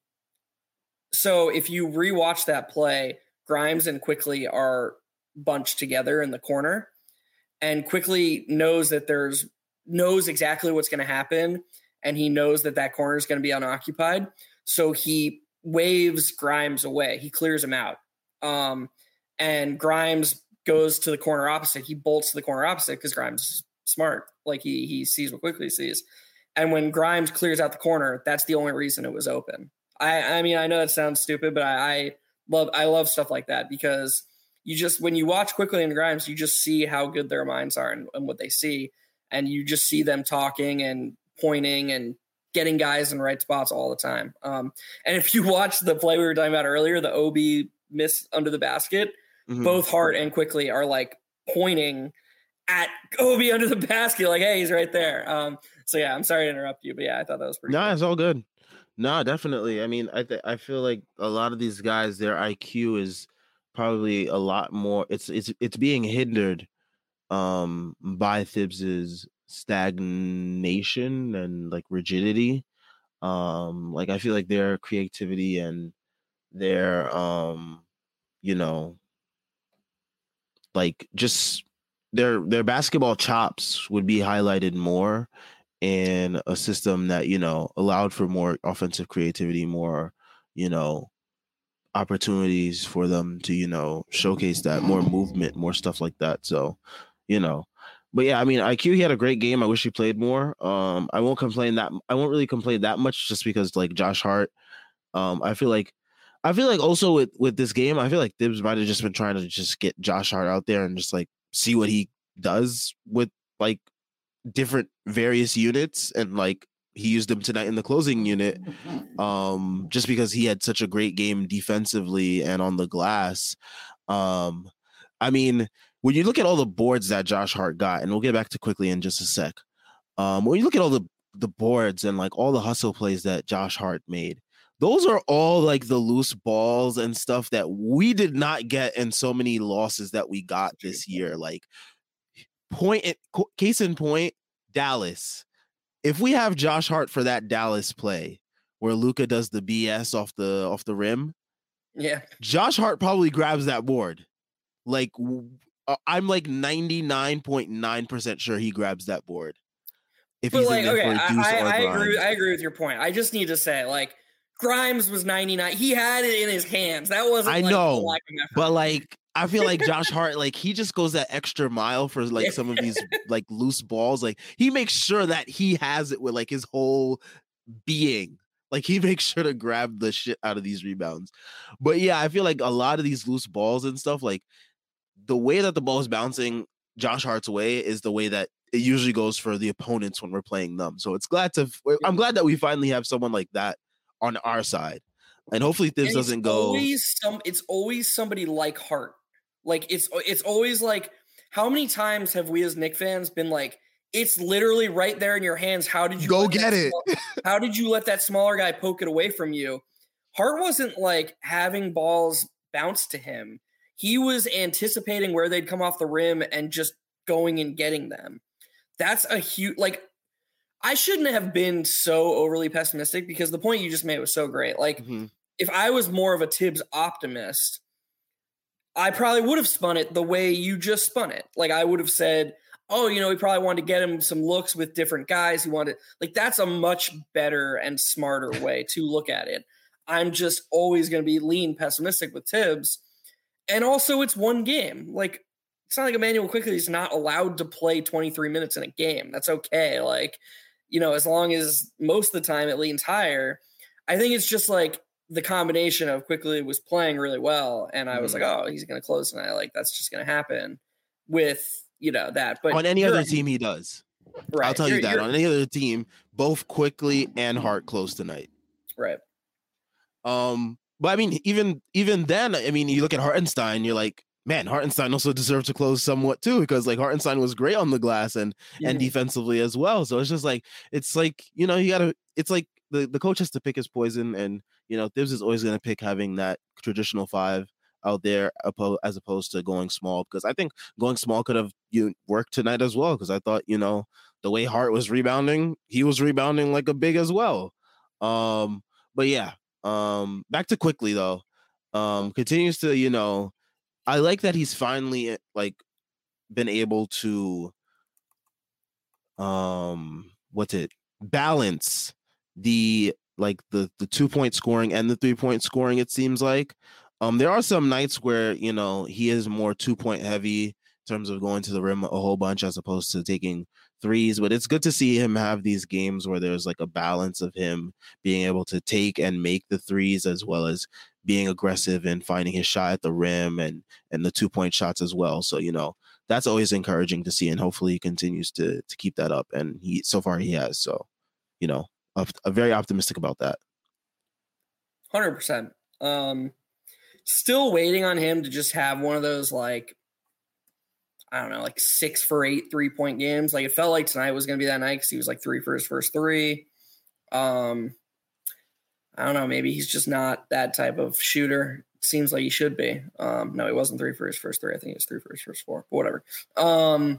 so if you rewatch that play, Grimes and Quickley are bunched together in the corner, and Quickley knows that there's knows exactly what's going to happen, and he knows that that corner is going to be unoccupied. So he waves Grimes away. He clears him out. Um, and Grimes goes to the corner opposite. He bolts to the corner opposite because Grimes is smart. Like he he sees what Quickley sees. And when Grimes clears out the corner, that's the only reason it was open. I I mean, I know that sounds stupid, but I, I love I love stuff like that, because you just, when you watch Quickley and Grimes, you just see how good their minds are and, and what they see. And you just see them talking and pointing and getting guys in right spots all the time. Um, and if you watch the play we were talking about earlier, the O B miss under the basket, mm-hmm. both Hart and Quickley are like pointing at Obi under the basket, like, hey, he's right there. Um, so yeah, I'm sorry to interrupt you, but yeah, I thought that was pretty. No, cool. It's all good. No, definitely. I mean, I th- I feel like a lot of these guys, their I Q is probably a lot more. It's it's it's being hindered um, by Thibs's stagnation and like rigidity. Um, like I feel like their creativity and their um, you know, like just their their basketball chops would be highlighted more in a system that, you know, allowed for more offensive creativity, more, you know, opportunities for them to, you know, showcase that, more movement, more stuff like that. So, you know, but yeah, I mean, I Q, he had a great game. I wish he played more. Um, I won't complain that I won't really complain that much just because like Josh Hart, um, I feel like I feel like also with, with this game, I feel like Thibs might have just been trying to just get Josh Hart out there and just like see what he does with like different various units, and like he used them tonight in the closing unit, um, just because he had such a great game defensively and on the glass. Um, I mean, when you look at all the boards that Josh Hart got, and we'll get back to quickly in just a sec. Um, when you look at all the the boards and like all the hustle plays that Josh Hart made, those are all like the loose balls and stuff that we did not get in so many losses that we got this year. Like point, case in point, Dallas. If we have Josh Hart for that Dallas play where Luka does the B S off the off the rim, yeah, Josh Hart probably grabs that board. Like I'm like ninety-nine point nine percent sure he grabs that board. If but he's like, in there okay, for Deuce I, or I agree. Grimes. I agree with your point. I just need to say, like, Grimes was ninety-nine. He had it in his hands. That wasn't. I like, know, lack of effort. But like, I feel like Josh Hart, like he just goes that extra mile for like some of these like loose balls. Like he makes sure that he has it with like his whole being. Like he makes sure to grab the shit out of these rebounds. But yeah, I feel like a lot of these loose balls and stuff, like the way that the ball is bouncing Josh Hart's way is the way that it usually goes for the opponents when we're playing them. So it's glad to, I'm glad that we finally have someone like that on our side. And hopefully this doesn't go. Always some, it's always somebody like Hart. Like it's, it's always like, how many times have we as Knicks fans been like, it's literally right there in your hands. How did you go get it? Small, how did you let that smaller guy poke it away from you? Hart wasn't like having balls bounce to him. He was anticipating where they'd come off the rim and just going and getting them. That's a huge, like, I shouldn't have been so overly pessimistic because the point you just made was so great. Like, mm-hmm. if I was more of a Thibs optimist, I probably would have spun it the way you just spun it. Like, I would have said, oh, you know, he probably wanted to get him some looks with different guys. He wanted, like, that's a much better and smarter way to look at it. I'm just always going to be lean pessimistic with Thibs. And also, it's one game. Like, it's not like Emmanuel Quickley is not allowed to play twenty-three minutes in a game. That's okay. Like, you know, as long as most of the time it leans higher. I think it's just like the combination of Quickley was playing really well. And I was mm. like, oh, he's going to close tonight. Like, that's just going to happen with, you know, that. But on any other team, he does. Right. I'll tell you're, you that. On any other team, both Quickley and Hart close tonight. Right. Um, but I mean, even even then, I mean, you look at Hartenstein, you're like, man, Hartenstein also deserved to close somewhat too, because like Hartenstein was great on the glass and mm-hmm. and defensively as well. So it's just like, it's like, you know, you gotta, it's like the, the coach has to pick his poison, and you know, Thibs is always gonna pick having that traditional five out there as opposed to going small, because I think going small could have you know, worked tonight as well, because I thought, you know, the way Hart was rebounding, he was rebounding like a big as well. Um, but yeah, um, back to Quickley though, um, continues to, you know, I like that he's finally like been able to, um, what's it, balance the like the the two point scoring and the three point scoring. It seems like, um, there are some nights where you know he is more two point heavy in terms of going to the rim a whole bunch as opposed to taking threes. But it's good to see him have these games where there's like a balance of him being able to take and make the threes as well as being aggressive and finding his shot at the rim and and the two point shots as well. So, you know, that's always encouraging to see, and hopefully he continues to to keep that up. And he so far he has. So, you know, I'm very optimistic about that. one hundred percent. Um, still waiting on him to just have one of those, like, I don't know, like six for eight three point games. Like it felt like tonight was going to be that night because he was like three for his first three. Um, I don't know. Maybe he's just not that type of shooter. It seems like he should be. Um, no, he wasn't three for his first three. I think he was three for his first four, but whatever. Um,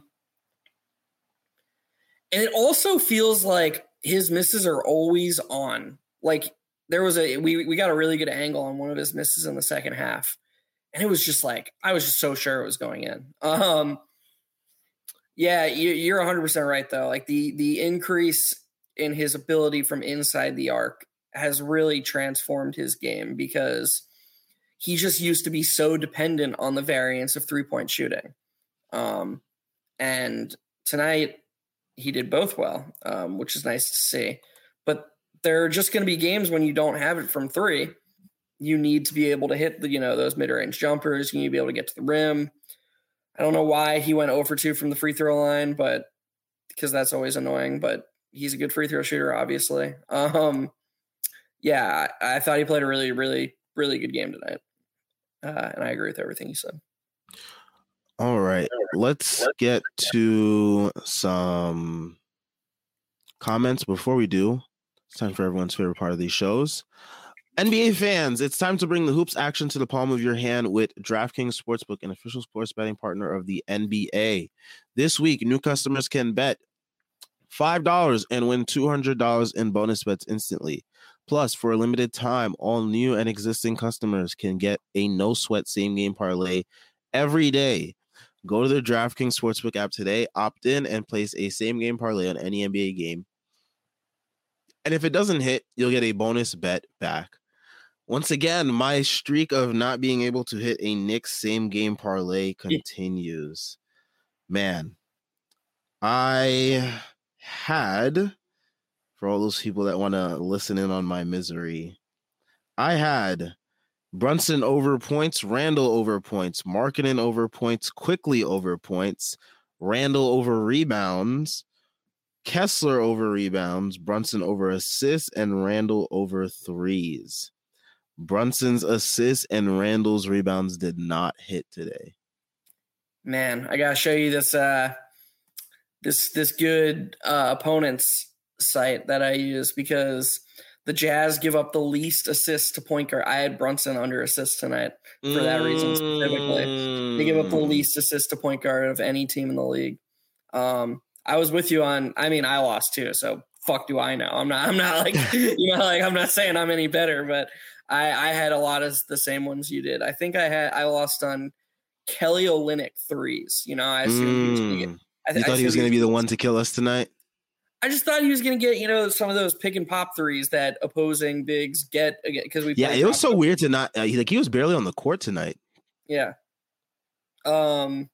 and it also feels like his misses are always on. Like there was a, we, we got a really good angle on one of his misses in the second half. And it was just like, I was just so sure it was going in. Um, yeah, you, you're one hundred percent right, though. Like the the increase in his ability from inside the arc has really transformed his game, because he just used to be so dependent on the variance of three-point shooting. Um, and tonight he did both well, um, which is nice to see. But there are just going to be games when you don't have it from three. you need to be able to hit the, you know, those mid-range jumpers. You need to be able to get to the rim. I don't know why he went zero for two from the free throw line, but because that's always annoying, but he's a good free throw shooter, obviously. Um, yeah, I, I thought he played a really, really, really good game tonight. Uh, and I agree with everything you said. All right, let's get to some comments. Before we do, it's time for everyone's favorite part of these shows. N B A fans, it's time to bring the hoops action to the palm of your hand with DraftKings Sportsbook, an official sports betting partner of the N B A. This week, new customers can bet five dollars and win two hundred dollars in bonus bets instantly. Plus, for a limited time, all new and existing customers can get a no-sweat same-game parlay every day. Go to the DraftKings Sportsbook app today, opt in, and place a same-game parlay on any N B A game. And if it doesn't hit, you'll get a bonus bet back. Once again, my streak of not being able to hit a Knicks same-game parlay continues. Man, I had, for all those people that want to listen in on my misery, I had Brunson over points, Randall over points, Markkanen over points, Quickly over points, Randall over rebounds, Kessler over rebounds, Brunson over assists, and Randall over threes. Brunson's assists and Randall's rebounds did not hit today. Man, I gotta show you this uh, this this good uh, opponent's site that I use, because the Jazz give up the least assists to point guard. I had Brunson under assists tonight for that reason specifically. They give up the least assists to point guard of any team in the league. Um, I was with you on. I mean, I lost too, so fuck do I know? I'm not. I'm not like you know, like I'm not saying I'm any better, but I, I had a lot of the same ones you did. I think I had. I lost on Kelly Olynyk threes. You know, I assumed mm. he was going to get. I th- you thought he was going to be the one to kill us tonight? I just thought he was going to get, you know, some of those pick and pop threes that opposing bigs get because we. Yeah, it was so weird to not uh, like he was barely on the court tonight. Yeah. Um.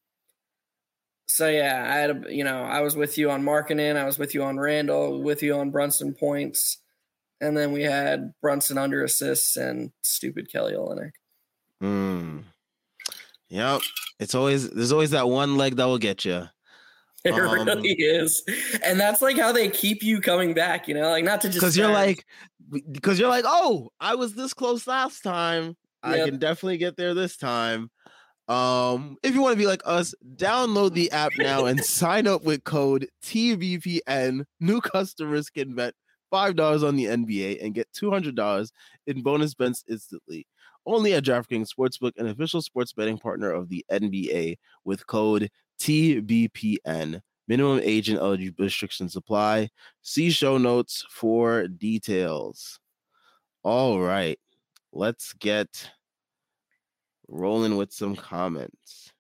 So yeah, I had a, you know, I was with you on Markkanen, I was with you on Randall, with you on Brunson points, and then we had Brunson under assists and stupid Kelly Olynyk. Hmm. Yep. It's always there's always that one leg that will get you. It um, really is, and that's like how they keep you coming back. You know, like not to just because you're like because you're like, oh, I was this close last time. Yep. I can definitely get there this time. Um, if you want to be like us, download the app now and sign up with code T B P N. New customers can bet five dollars on the N B A and get two hundred dollars in bonus bets instantly. Only at DraftKings Sportsbook, an official sports betting partner of the N B A, with code T B P N. Minimum age and eligibility restrictions apply. See show notes for details. All right, let's get rolling with some comments.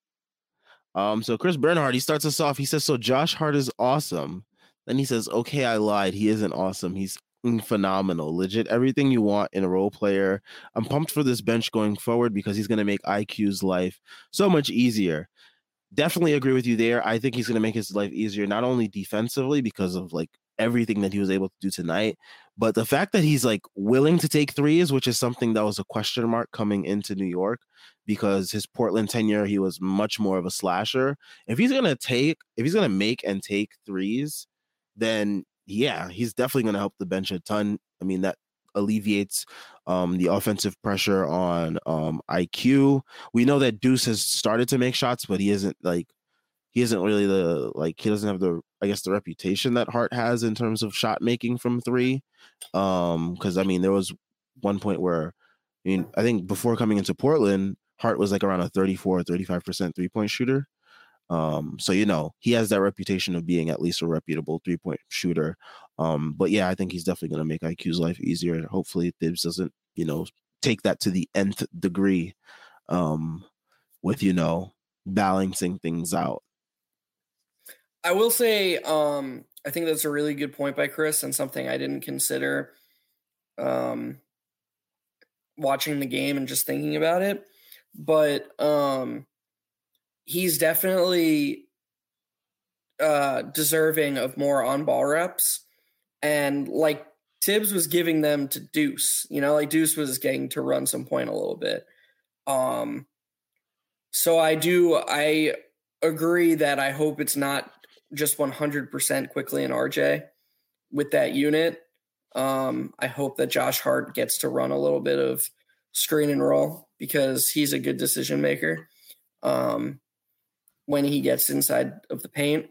Um, so Chris Bernhardt, he starts us off. He says, so Josh Hart is awesome. Then he says, okay, I lied. He isn't awesome. He's phenomenal. Legit everything you want in a role player. I'm pumped for this bench going forward because he's going to make I Q's life so much easier. Definitely agree with you there. I think he's going to make his life easier, not only defensively because of like everything that he was able to do tonight, but the fact that he's like willing to take threes, which is something that was a question mark coming into New York because his Portland tenure, he was much more of a slasher. If he's going to take, if he's going to make and take threes, then yeah, he's definitely going to help the bench a ton. I mean, that alleviates um, the offensive pressure on um, I Q. We know that Deuce has started to make shots, but he isn't like, he isn't really the, like, he doesn't have the, I guess, the reputation that Hart has in terms of shot making from three. Um, because, I mean, there was one point where, I mean, I think before coming into Portland, Hart was like around a thirty-four, thirty-five percent three-point shooter. Um, so, you know, he has that reputation of being at least a reputable three-point shooter. Um, but yeah, I think he's definitely going to make I Q's life easier. Hopefully Thibs doesn't, you know, take that to the nth degree um, with, you know, balancing things out. I will say, um, I think that's a really good point by Chris and something I didn't consider um, watching the game and just thinking about it. But um, he's definitely uh, deserving of more on-ball reps. And like Tibbs was giving them to Deuce, you know, like Deuce was getting to run some point a little bit. Um, so I do, I agree that I hope it's not just one hundred percent Quickley and R J with that unit. Um, I hope that Josh Hart gets to run a little bit of screen and roll because he's a good decision maker um, when he gets inside of the paint.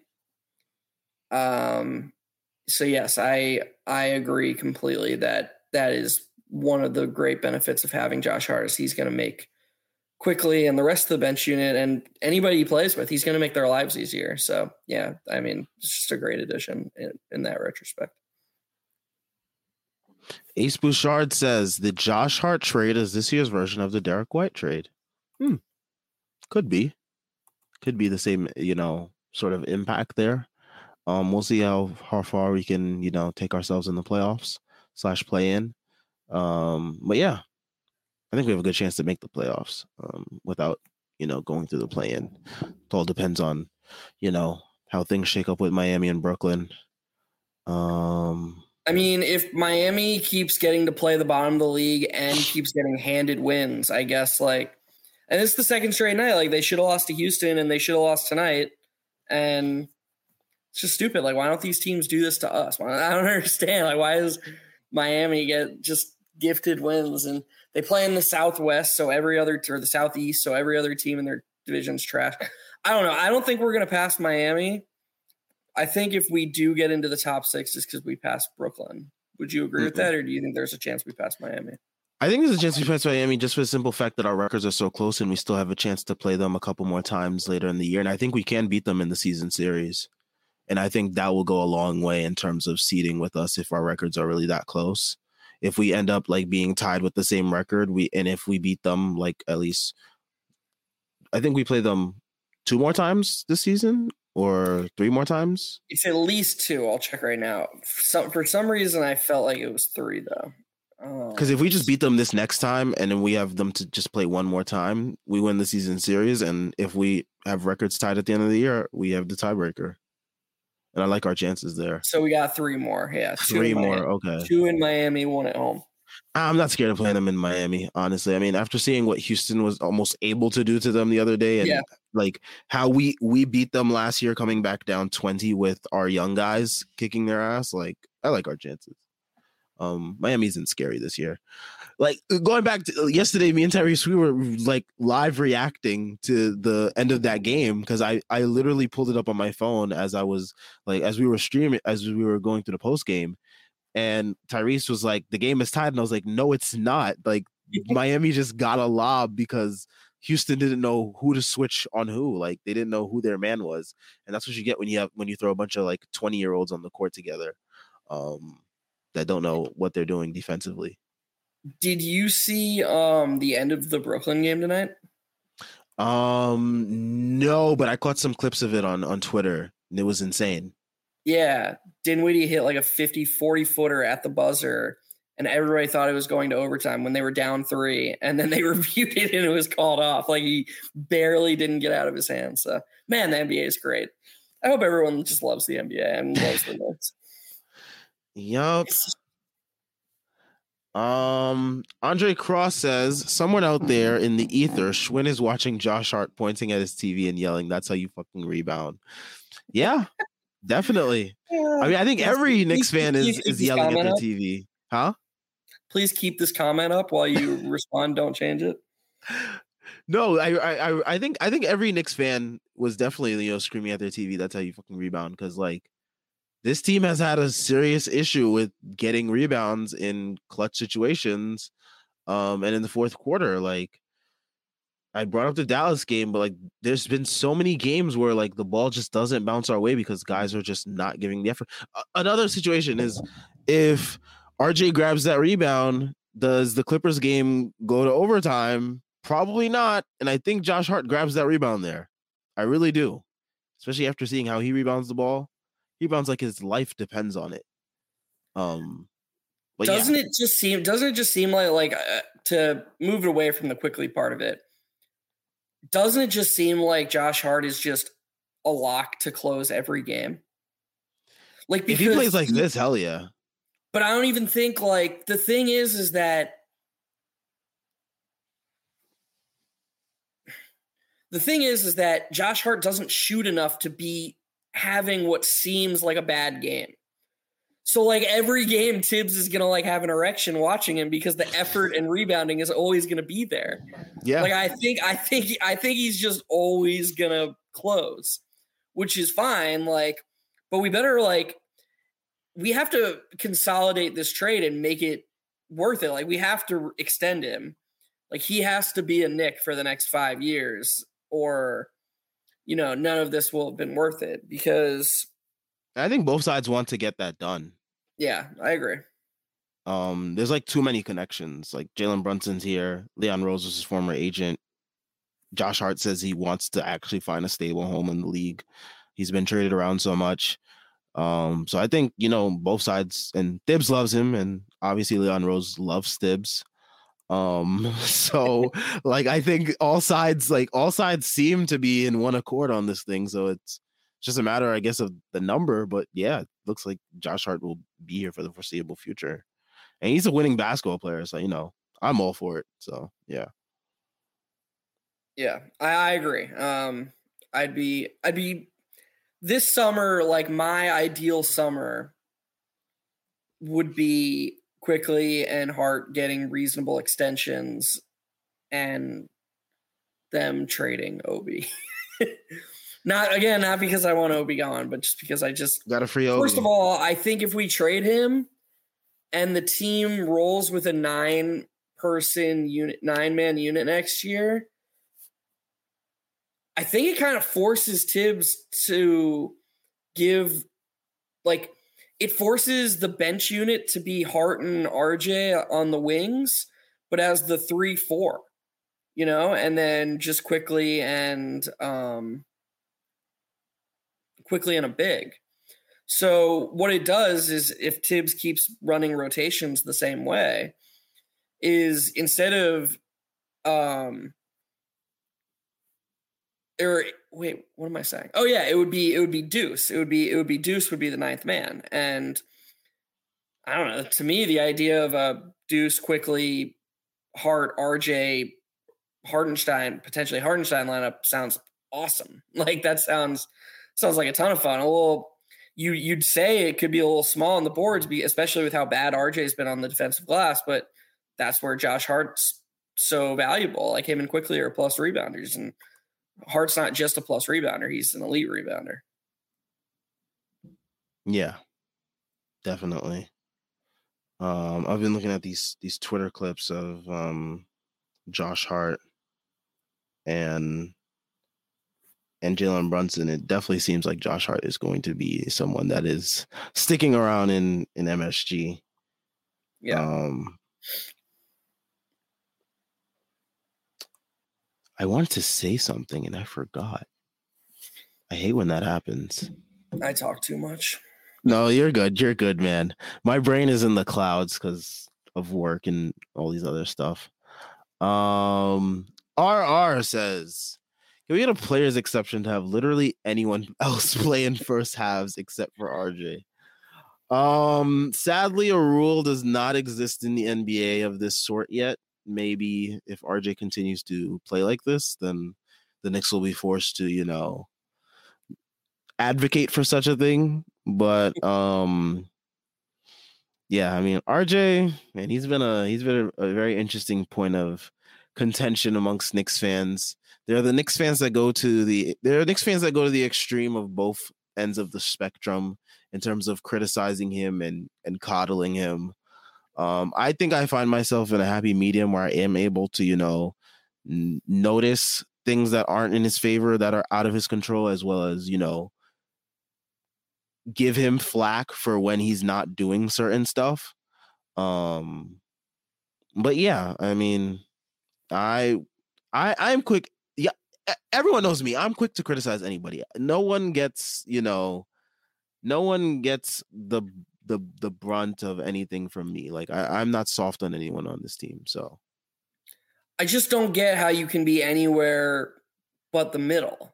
Um, so yes, I I agree completely that that is one of the great benefits of having Josh Hart is he's going to make Quickley and the rest of the bench unit and anybody he plays with, he's going to make their lives easier. So yeah, I mean, it's just a great addition in, in that retrospect. Ace Bouchard says the Josh Hart trade is this year's version of the Derek White trade. Hmm. Could be. Could be the same, you know, sort of impact there. Um, we'll see how, how far we can, you know, take ourselves in the playoffs slash play in. Um, but yeah, I think we have a good chance to make the playoffs um, without, you know, going through the play in. It all depends on, you know, how things shake up with Miami and Brooklyn. Um, I mean, if Miami keeps getting to play the bottom of the league and keeps getting handed wins, I guess, like, and it's the second straight night. Like, they should have lost to Houston and they should have lost tonight. And it's just stupid. Like, why don't these teams do this to us? Why, I don't understand. Like, why does Miami get just gifted wins? And they play in the Southwest, so every other, or the Southeast, so every other team in their division's trash. I don't know. I don't think we're going to pass Miami. I think if we do get into the top six, it's because we passed Brooklyn. Would you agree mm-hmm. with that, or do you think there's a chance we pass Miami? I think there's a chance we pass Miami just for the simple fact that our records are so close and we still have a chance to play them a couple more times later in the year. And I think we can beat them in the season series. And I think that will go a long way in terms of seeding with us if our records are really that close. If we end up like being tied with the same record, we and if we beat them like at least, I think we play them two more times this season. Or three more times? It's at least two. I'll check right now. For some, for some reason, I felt like it was three, though. Because um, if we just beat them this next time and then we have them to just play one more time, we win the season series. And if we have records tied at the end of the year, we have the tiebreaker. And I like our chances there. So we got three more. Yeah. Three more. Okay. Two in Miami, one at home. I'm not scared of playing them in Miami, honestly. I mean, after seeing what Houston was almost able to do to them the other day and yeah. like how we, we beat them last year coming back down twenty with our young guys kicking their ass, like I like our chances. Um, Miami isn't scary this year. Like going back to yesterday, me and Tyrese, we were like live reacting to the end of that game because I, I literally pulled it up on my phone as I was like, as we were streaming, as we were going through the post game. And Tyrese was like, the game is tied. And I was like, no, it's not. Like, Miami just got a lob because Houston didn't know who to switch on who. Like, they didn't know who their man was. And that's what you get when you have when you throw a bunch of, like, twenty-year-olds on the court together um, that don't know what they're doing defensively. Did you see um, the end of the Brooklyn game tonight? Um, no, but I caught some clips of it on, on Twitter, and it was insane. Yeah, Dinwiddie hit like a fifty, forty-footer at the buzzer, and everybody thought it was going to overtime when they were down three, and then they reviewed it and it was called off. Like, he barely didn't get out of his hands. So, man, the N B A is great. I hope everyone just loves the N B A and loves the Knicks. Yup. Um, Andre Cross says, someone out there in the ether, Schwinn is watching Josh Hart pointing at his T V and yelling, "That's how you fucking rebound." Yeah. Definitely. Yeah. I mean, I think every please, Knicks fan is, is yelling at their up. T V. Huh? Please keep this comment up while you respond. Don't change it. No, I, I, I think, I think every Knicks fan was definitely, you know, screaming at their T V. That's how you fucking rebound. Because like, this team has had a serious issue with getting rebounds in clutch situations, um, and in the fourth quarter, like. I brought up the Dallas game, but like there's been so many games where like the ball just doesn't bounce our way because guys are just not giving the effort. Uh, another situation is if R J grabs that rebound, does the Clippers game go to overtime? Probably not. And I think Josh Hart grabs that rebound there. I really do. Especially after seeing how he rebounds the ball. He rebounds like his life depends on it. Um, but doesn't yeah. it just seem, doesn't it just seem like, like uh, to move it away from the quickly part of it, doesn't it just seem like Josh Hart is just a lock to close every game? Like, if he plays like this, hell yeah. But I don't even think like the thing is, is that the thing is, is that Josh Hart doesn't shoot enough to be having what seems like a bad game. So like every game, Tibbs is going to like have an erection watching him because the effort and rebounding is always going to be there. Yeah. Like I think, I think, I think he's just always going to close, which is fine. Like, but we better like, we have to consolidate this trade and make it worth it. Like we have to extend him. Like he has to be a Knick for the next five years or, you know, none of this will have been worth it because I think both sides want to get that done. Yeah, I agree. Um, there's like too many connections. Like Jalen Brunson's here. Leon Rose is his former agent. Josh Hart says he wants to actually find a stable home in the league. He's been traded around so much. Um, so I think, you know, both sides, and Tibbs loves him, and obviously Leon Rose loves Tibbs. Um, so like I think all sides, like all sides seem to be in one accord on this thing. So it's just a matter, I guess, of the number. But yeah, it looks like Josh Hart will be here for the foreseeable future. And he's a winning basketball player. So, you know, I'm all for it. So, yeah. Yeah, I, I agree. Um, I'd be, I'd be this summer, like my ideal summer would be Quickley and Hart getting reasonable extensions and them trading Obi. Not again, not because I want Obi gone, but just because I just got a free Obi. First of all, I think if we trade him and the team rolls with a nine person unit, nine man unit next year, I think it kind of forces Tibbs to give, like, it forces the bench unit to be Hart and R J on the wings, but as the three four, you know, and then just Quickley and um, Quickley and a big. So what it does is if Tibbs keeps running rotations the same way, is instead of um, or wait, what am I saying? Oh yeah, it would be it would be Deuce. It would be it would be Deuce would be the ninth man. And I don't know. To me, the idea of a Deuce, Quickley, Hart, R J, Hartenstein, potentially Hartenstein lineup sounds awesome. Like that sounds sounds like a ton of fun. A little you you'd say it could be a little small on the boards, be especially with how bad R J's been on the defensive glass, but that's where Josh Hart's so valuable. Like him and Quickley are plus rebounders, and Hart's not just a plus rebounder; he's an elite rebounder. Yeah, definitely. Um, I've been looking at these these Twitter clips of um, Josh Hart and and Jalen Brunson. It definitely seems like Josh Hart is going to be someone that is sticking around in in M S G. Yeah. Um, I wanted to say something and I forgot. I hate when that happens. I talk too much. No, you're good. You're good, man. My brain is in the clouds because of work and all these other stuff. Um, R R says, can we get a player's exception to have literally anyone else play in first halves except for R J? Um, sadly, a rule does not exist in the N B A of this sort yet. Maybe if R J continues to play like this, then the Knicks will be forced to, you know, advocate for such a thing. But um, yeah, I mean, R J, man, he's been a he's been a, a very interesting point of contention amongst Knicks fans. There are the Knicks fans that go to the there are Knicks fans that go to the extreme of both ends of the spectrum in terms of criticizing him and and coddling him. Um, I think I find myself in a happy medium where I am able to, you know, n- notice things that aren't in his favor, that are out of his control, as well as, you know, give him flack for when he's not doing certain stuff. Um, but yeah, I mean, I, I, I'm quick. Yeah, everyone knows me. I'm quick to criticize anybody. No one gets, you know, no one gets the the the brunt of anything from me. Like I, I'm not soft on anyone on this team. So I just don't get how you can be anywhere but the middle,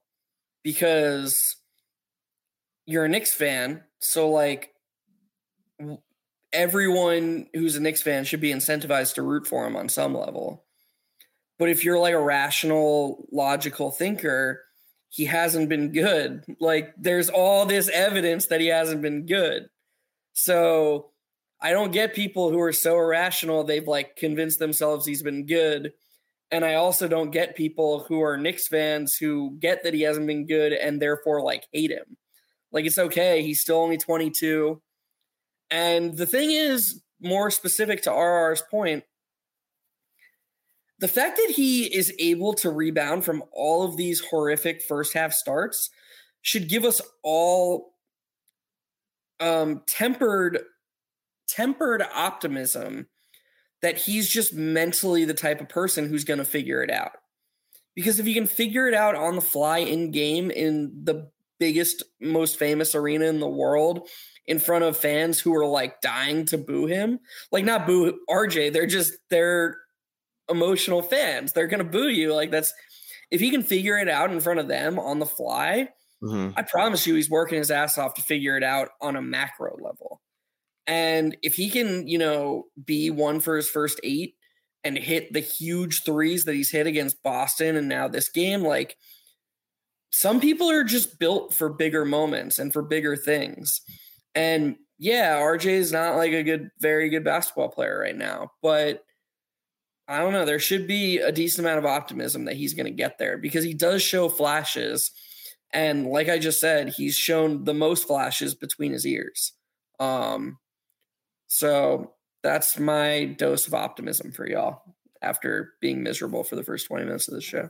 because you're a Knicks fan. So like everyone who's a Knicks fan should be incentivized to root for him on some level. But if you're like a rational, logical thinker, he hasn't been good. Like, there's all this evidence that he hasn't been good. So I don't get people who are so irrational they've like convinced themselves he's been good. And I also don't get people who are Knicks fans who get that he hasn't been good and therefore like hate him. Like, it's okay. He's still only twenty-two. And the thing is, more specific to R R's point, the fact that he is able to rebound from all of these horrific first half starts should give us all um, tempered, tempered optimism that he's just mentally the type of person who's going to figure it out. Because if he can figure it out on the fly in game in the biggest, most famous arena in the world, in front of fans who are like dying to boo him, like not boo R J, they're just, they're emotional fans. They're going to boo you. Like, that's, if he can figure it out in front of them on the fly, mm-hmm. I promise you he's working his ass off to figure it out on a macro level. And if he can, you know, be one for his first eight and hit the huge threes that he's hit against Boston and now this game, like, some people are just built for bigger moments and for bigger things. And yeah, R J is not like a good, very good basketball player right now, but I don't know. There should be a decent amount of optimism that he's going to get there because he does show flashes. And like I just said, he's shown the most flashes between his ears. Um, so that's my dose of optimism for y'all after being miserable for the first twenty minutes of the show.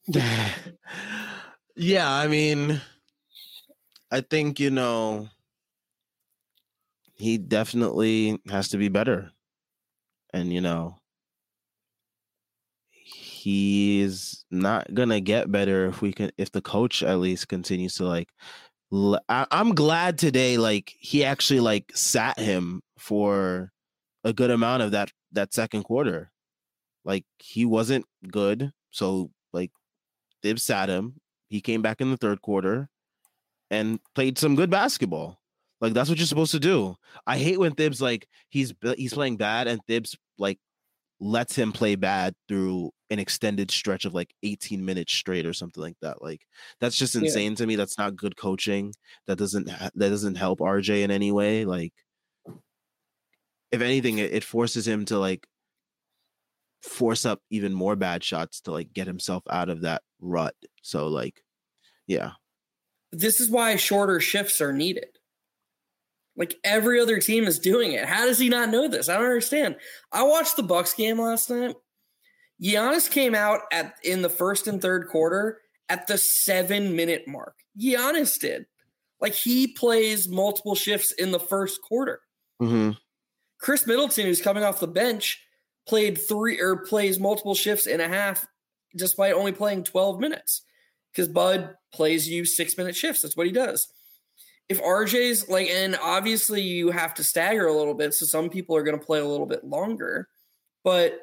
Yeah, I mean, I think, you know, he definitely has to be better. And, you know, he's not going to get better if we can, if the coach at least continues to like, l- I, I'm glad today, like he actually like sat him for a good amount of that, that second quarter. Like he wasn't good. So like Thibs sat him. He came back in the third quarter and played some good basketball. Like that's what you're supposed to do. I hate when Thibs like he's he's playing bad and Thibs like lets him play bad through an extended stretch of like eighteen minutes straight or something like that. Like that's just insane yeah. to me. That's not good coaching. That doesn't that doesn't help R J in any way. Like if anything, it, it forces him to like force up even more bad shots to like get himself out of that rut. So like, yeah. This is why shorter shifts are needed. Like every other team is doing it. How does he not know this? I don't understand. I watched the Bucks game last night. Giannis came out at in the first and third quarter at the seven minute mark. Giannis did. Like he plays multiple shifts in the first quarter. Mm-hmm. Chris Middleton, who's coming off the bench, played three or plays multiple shifts in a half despite only playing twelve minutes because Bud plays you six minute shifts. That's what he does. If R J's like, and obviously you have to stagger a little bit. So some people are going to play a little bit longer, but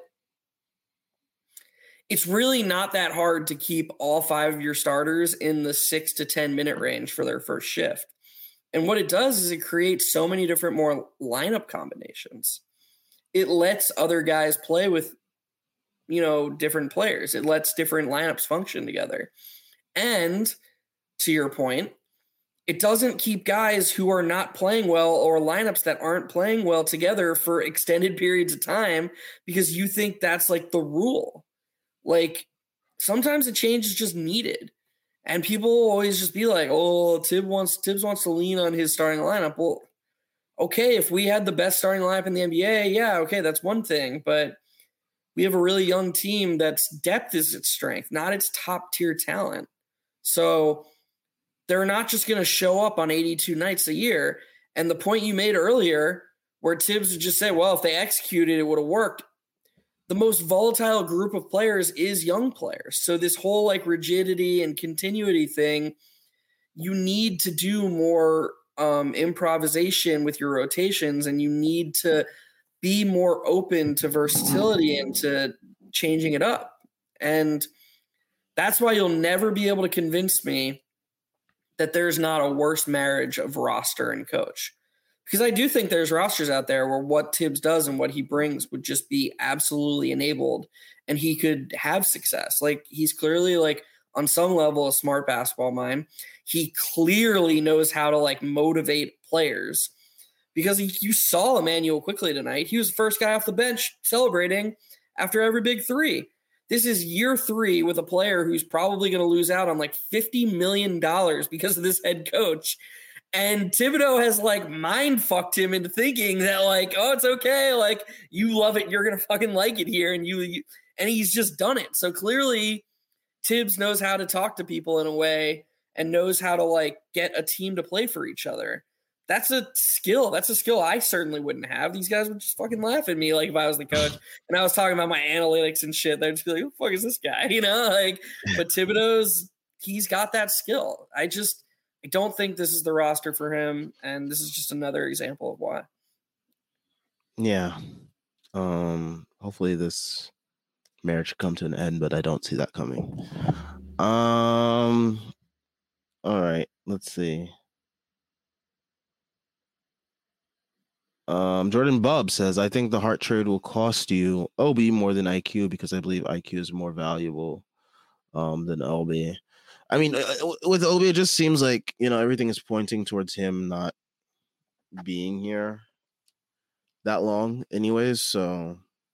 it's really not that hard to keep all five of your starters in the six to ten minute range for their first shift. And what it does is it creates so many different more lineup combinations. It lets other guys play with, you know, different players. It lets different lineups function together. And to your point, it doesn't keep guys who are not playing well or lineups that aren't playing well together for extended periods of time because you think that's like the rule. Like sometimes a change is just needed. And people always just be like, oh, Tibbs wants Tibbs wants to lean on his starting lineup. Well, okay, if we had the best starting lineup in the N B A, yeah, okay, that's one thing. But we have a really young team that's depth is its strength, not its top tier talent. So they're not just going to show up on eighty-two nights a year. And the point you made earlier where Tibbs would just say, well, if they executed, it would have worked. The most volatile group of players is young players. So this whole like rigidity and continuity thing, you need to do more um, improvisation with your rotations, and you need to be more open to versatility and to changing it up. And that's why you'll never be able to convince me that there's not a worse marriage of roster and coach. Because I do think there's rosters out there where what Tibbs does and what he brings would just be absolutely enabled and he could have success. Like he's clearly like on some level a smart basketball mind. He clearly knows how to like motivate players because he, you saw Emmanuel Quickley tonight. He was the first guy off the bench celebrating after every big three. This is year three with a player who's probably going to lose out on like fifty million dollars because of this head coach. And Thibodeau has like mind fucked him into thinking that like, oh, it's okay. Like you love it. You're going to fucking like it here. And you, you, and he's just done it. So clearly Tibbs knows how to talk to people in a way and knows how to like get a team to play for each other. That's a skill. That's a skill I certainly wouldn't have. These guys would just fucking laugh at me like if I was the coach and I was talking about my analytics and shit. They'd just be like, who the fuck is this guy? You know, like, but Thibodeau's, he's got that skill. I just, I don't think this is the roster for him, and this is just another example of why. Yeah. Um, hopefully this marriage come to an end, but I don't see that coming. Um, all right, let's see. Um, Jordan Bubb says, I think the Hart trade will cost you Obi more than I Q because I believe I Q is more valuable um, than Obi. I mean, with Obi, it just seems like, you know, everything is pointing towards him not being here that long anyways. So,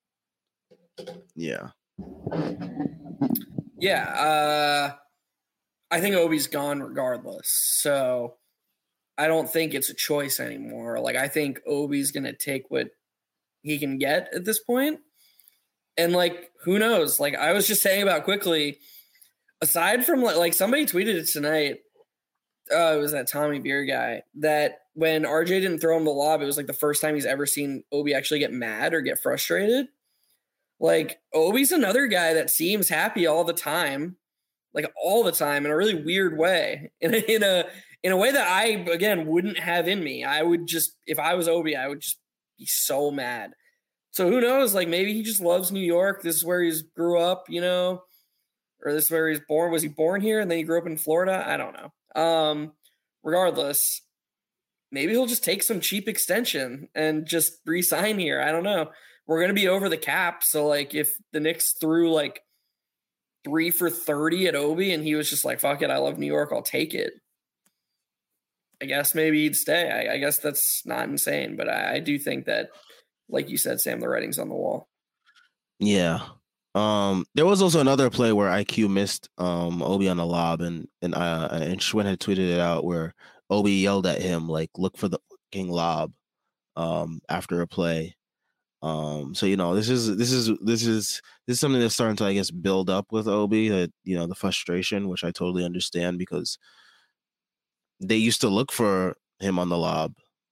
yeah. Yeah. Uh, I think Obi's gone regardless. So I don't think it's a choice anymore. Like, I think Obi's going to take what he can get at this point. And, like, who knows? Like, I was just saying about Quickley, aside from, like, like somebody tweeted it tonight, uh, it was that Tommy Beer guy, that when R J didn't throw him the lob, it was, like, the first time he's ever seen Obi actually get mad or get frustrated. Like, Obi's another guy that seems happy all the time, like, all the time in a really weird way, in a, in a, in a way that I, again, wouldn't have in me. I would just, if I was Obi, I would just be so mad. So who knows? Like, maybe he just loves New York. This is where he grew up, you know, or this is where he's born. Was he born here and then he grew up in Florida? I don't know. Um, regardless, maybe he'll just take some cheap extension and just re-sign here. I don't know. We're going to be over the cap. So, like, if the Knicks threw, like, three for thirty at Obi and he was just like, fuck it, I love New York, I'll take it, I guess maybe he'd stay. I, I guess that's not insane, but I, I do think that, like you said, Sam, the writing's on the wall. Yeah. Um, there was also another play where I Q missed um, Obi on a lob, and and uh, and Schwinn had tweeted it out where Obi yelled at him like, "Look for the fucking lob," um, after a play. Um, so you know, this is this is this is this is something that's starting to, I guess, build up with Obi. That, you know, the frustration, which I totally understand, because they used to look for him on the lob,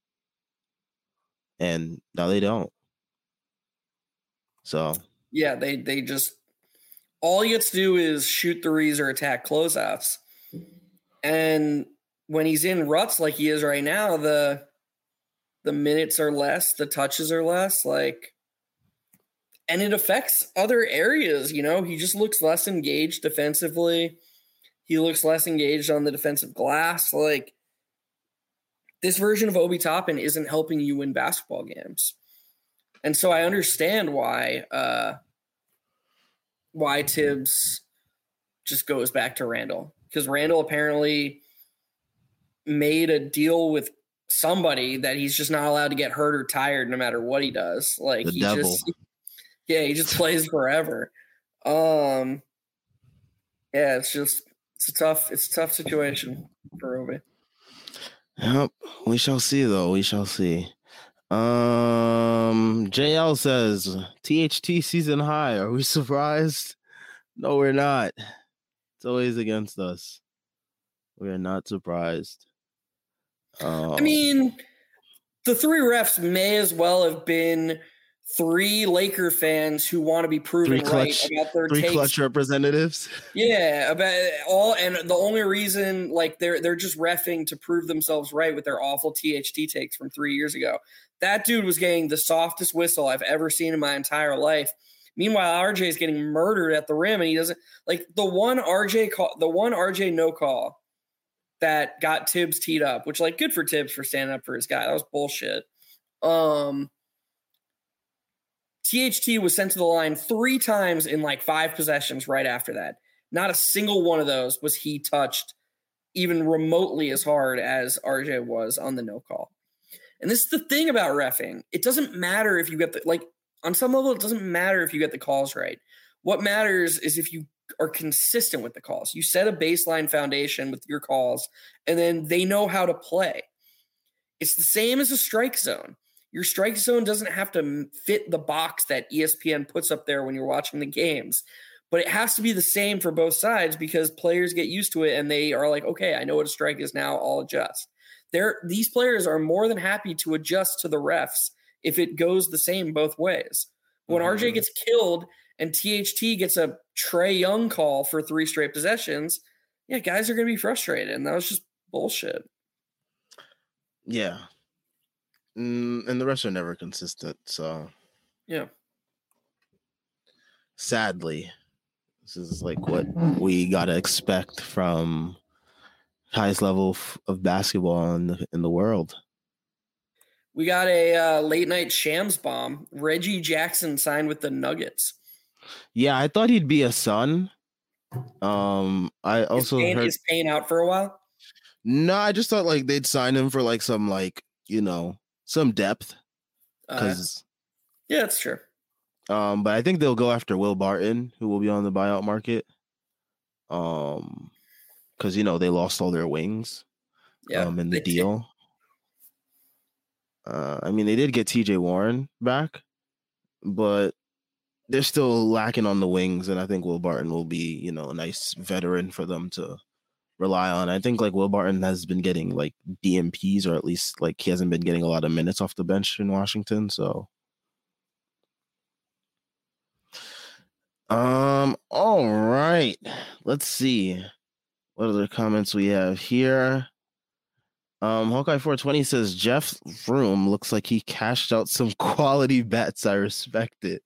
and now they don't. So yeah, they they just, all he gets to do is shoot threes or attack closeouts. And when he's in ruts like he is right now, the the minutes are less, the touches are less, like, and it affects other areas, you know. He just looks less engaged defensively. He looks less engaged on the defensive glass. Like, this version of Obi Toppin isn't helping you win basketball games. And so I understand why uh, why Tibbs just goes back to Randall. Because Randall apparently made a deal with somebody that he's just not allowed to get hurt or tired no matter what he does. Like, the he devil. just yeah, he just plays forever. Um yeah, it's just it's a tough it's a tough situation for Obi. Yep, we shall see though. We shall see. Um, J L says T H T season high. Are we surprised? No, we're not. It's always against us. We are not surprised. Um, I mean, the three refs may as well have been three Laker fans who want to be proven clutch, right about their three takes. clutch representatives. Yeah, about all, and the only reason, like, they're they're just reffing to prove themselves right with their awful T H T takes from three years ago. That dude was getting the softest whistle I've ever seen in my entire life. Meanwhile, R J is getting murdered at the rim, and he doesn't, like, the one R J call, the one R J no call that got Tibbs teed up, which like good for Tibbs for standing up for his guy. That was bullshit. Um, T H T was sent to the line three times in like five possessions right after that. Not a single one of those was he touched even remotely as hard as R J was on the no call. And this is the thing about reffing. It doesn't matter if you get the, like on some level, it doesn't matter if you get the calls right. What matters is if you are consistent with the calls. You set a baseline foundation with your calls, and then they know how to play. It's the same as a strike zone. Your strike zone doesn't have to fit the box that E S P N puts up there when you're watching the games, but it has to be the same for both sides because players get used to it and they are like, okay, I know what a strike is now, I'll adjust. They're, these players are more than happy to adjust to the refs if it goes the same both ways. When mm-hmm. R J gets killed and T H T gets a Trae Young call for three straight possessions, yeah, guys are going to be frustrated, and that was just bullshit. Yeah. Mm, and the refs are never consistent, so. Yeah. Sadly, this is like what we got to expect from highest level f- of basketball in the, in the world. We got a uh, late night Shams bomb. Reggie Jackson signed with the Nuggets. Yeah, I thought he'd be a Sun. Um, I also is Payne, heard is Payne out for a while. No, I just thought like they'd sign him for like some like you know some depth. Because uh, yeah, that's true. Um, but I think they'll go after Will Barton, who will be on the buyout market. Um, because you know they lost all their wings. Yeah, um, in the deal. Uh, I mean, they did get T J Warren back, but they're still lacking on the wings, and I think Will Barton will be, you know, a nice veteran for them to rely on. I think like Will Barton has been getting like D M Ps, or at least like he hasn't been getting a lot of minutes off the bench in Washington. So, um, all right, let's see what other comments we have here. Um, Hawkeye four twenty says Jeff Vroom looks like he cashed out some quality bets. I respect it.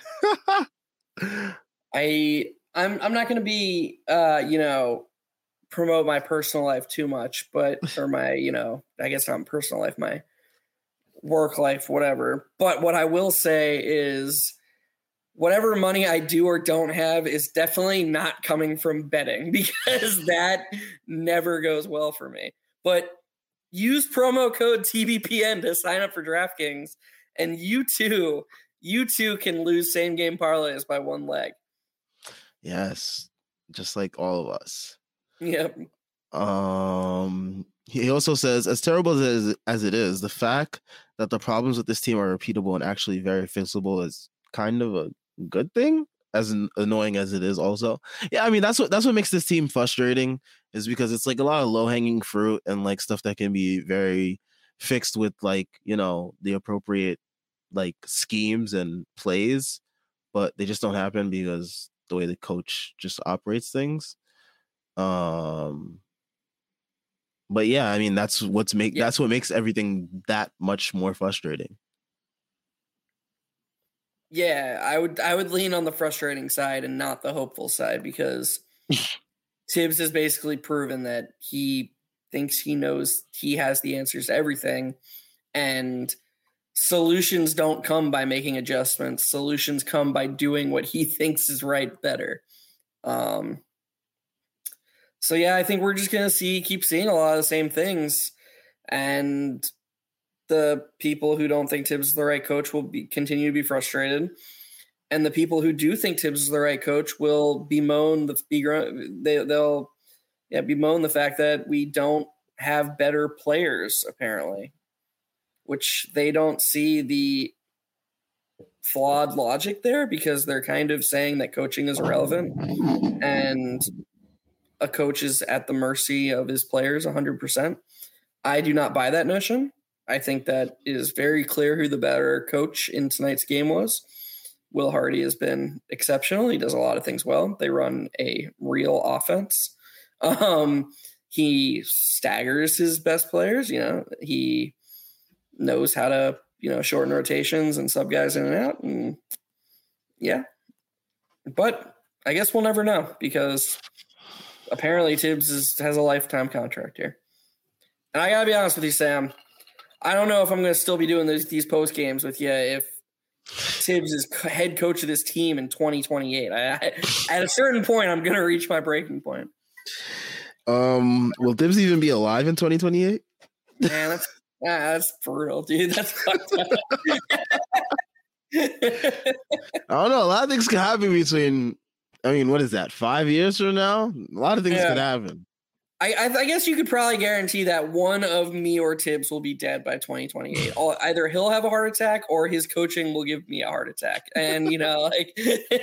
I I'm I'm not going to be uh you know promote my personal life too much, but or my you know I guess not personal life, my work life, whatever. But what I will say is whatever money I do or don't have is definitely not coming from betting, because that never goes well for me. But use promo code T B P N to sign up for DraftKings, and you too, you too can lose same game parlays by one leg. Yes, just like all of us. Yep. Um, he also says, as terrible as as it is, the fact that the problems with this team are repeatable and actually very fixable is kind of a good thing, as an, annoying as it is also. Yeah, I mean, that's what that's what makes this team frustrating, is because it's like a lot of low-hanging fruit and like stuff that can be very fixed with like, you know, the appropriate like schemes and plays, but they just don't happen because the way the coach just operates things. Um but yeah, I mean, that's what's make yeah. that's what makes everything that much more frustrating. Yeah, I would I would lean on the frustrating side and not the hopeful side, because Tibbs has basically proven that he thinks he knows he has the answers to everything, and solutions don't come by making adjustments. Solutions come by doing what he thinks is right better. Um, so yeah, I think we're just gonna see keep seeing a lot of the same things, and the people who don't think Tibbs is the right coach will be continue to be frustrated, and the people who do think Tibbs is the right coach will bemoan the be they they'll yeah bemoan the fact that we don't have better players, apparently, which they don't see the flawed logic there, because they're kind of saying that coaching is irrelevant and a coach is at the mercy of his players one hundred percent. I do not buy that notion. I think that it is very clear who the better coach in tonight's game was. Will Hardy has been exceptional. He does a lot of things well. They run a real offense. Um, he staggers his best players. You know, he knows how to, you know, shorten rotations and sub guys in and out. And yeah, but I guess we'll never know, because Apparently, Tibbs is, has a lifetime contract here. And I gotta be honest with you, Sam. I don't know if I'm going to still be doing these, these post games with you if Tibbs is head coach of this team in twenty twenty-eight. I, I, at a certain point, I'm going to reach my breaking point. Um, will Tibbs even be alive in twenty twenty-eight? Man, that's ah, that's brutal, dude. That's fucked up. I don't know. A lot of things can happen between. I mean, what is that? Five years from now, a lot of things Yeah. could happen. I, I, I guess you could probably guarantee that one of me or Tibbs will be dead by twenty twenty-eight. Either he'll have a heart attack or his coaching will give me a heart attack. And, you know, like.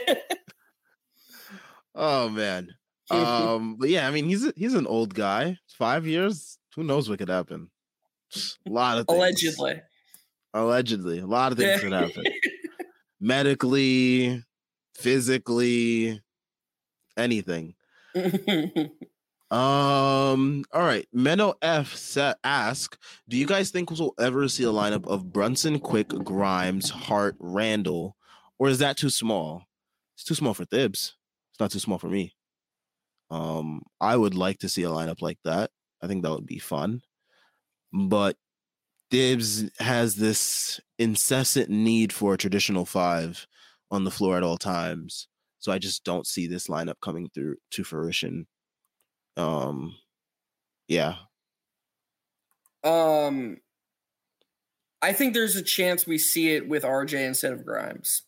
Oh, man. Um, but yeah, I mean, he's a, he's an old guy. Five years, who knows what could happen? A lot of things. Allegedly. Allegedly. A lot of things could happen. Medically, physically, anything. Um. All right. Menno F set ask, do you guys think we'll ever see a lineup of Brunson, Quick, Grimes, Hart, Randall, or is that too small? It's too small for Thibs. It's not too small for me. Um. I would like to see a lineup like that. I think that would be fun. But Thibs has this incessant need for a traditional five on the floor at all times. So I just don't see this lineup coming through to fruition. Um, yeah. Um, I think there's a chance we see it with R J instead of Grimes.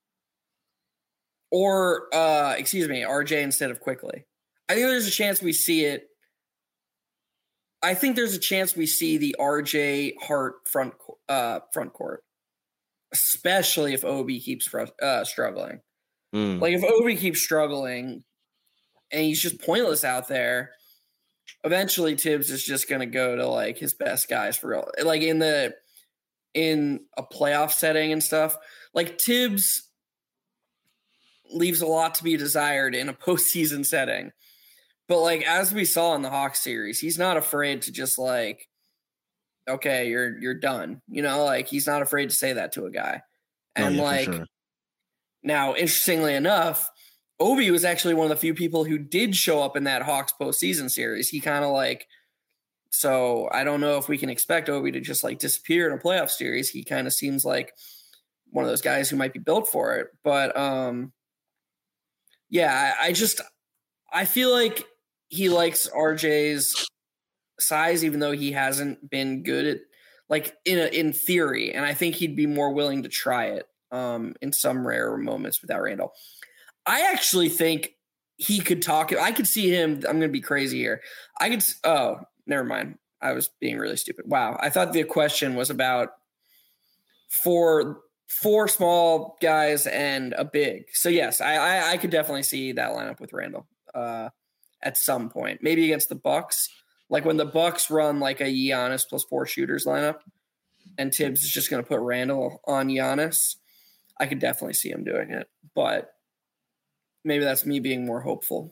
Or, uh, excuse me, R J instead of Quickly. I think there's a chance we see it. I think there's a chance we see the R J Hart front uh, front court, especially if Obi keeps uh, struggling. Mm. Like if Obi keeps struggling and he's just pointless out there, eventually Tibbs is just going to go to like his best guys for real. Like in the in a playoff setting and stuff. Like Tibbs leaves a lot to be desired in a postseason setting. But like as we saw in the Hawks series, he's not afraid to just like, okay, you're you're done. You know, like he's not afraid to say that to a guy. And oh, yeah, like sure. Now, interestingly enough, Obi was actually one of the few people who did show up in that Hawks postseason series. He kind of like, so I don't know if we can expect Obi to just like disappear in a playoff series. He kind of seems like one of those guys who might be built for it. But um, yeah, I, I just, I feel like he likes R J's size, even though he hasn't been good at like in a, in theory. And I think he'd be more willing to try it um, in some rare moments without Randall. I actually think he could talk. I could see him. I'm going to be crazy here. I could. Oh, never mind. I was being really stupid. Wow. I thought the question was about four, four small guys and a big. So yes, I, I, I could definitely see that lineup with Randall uh, at some point, maybe against the Bucks. Like when the Bucks run like a Giannis plus four shooters lineup and Tibbs is just going to put Randall on Giannis. I could definitely see him doing it, but maybe that's me being more hopeful.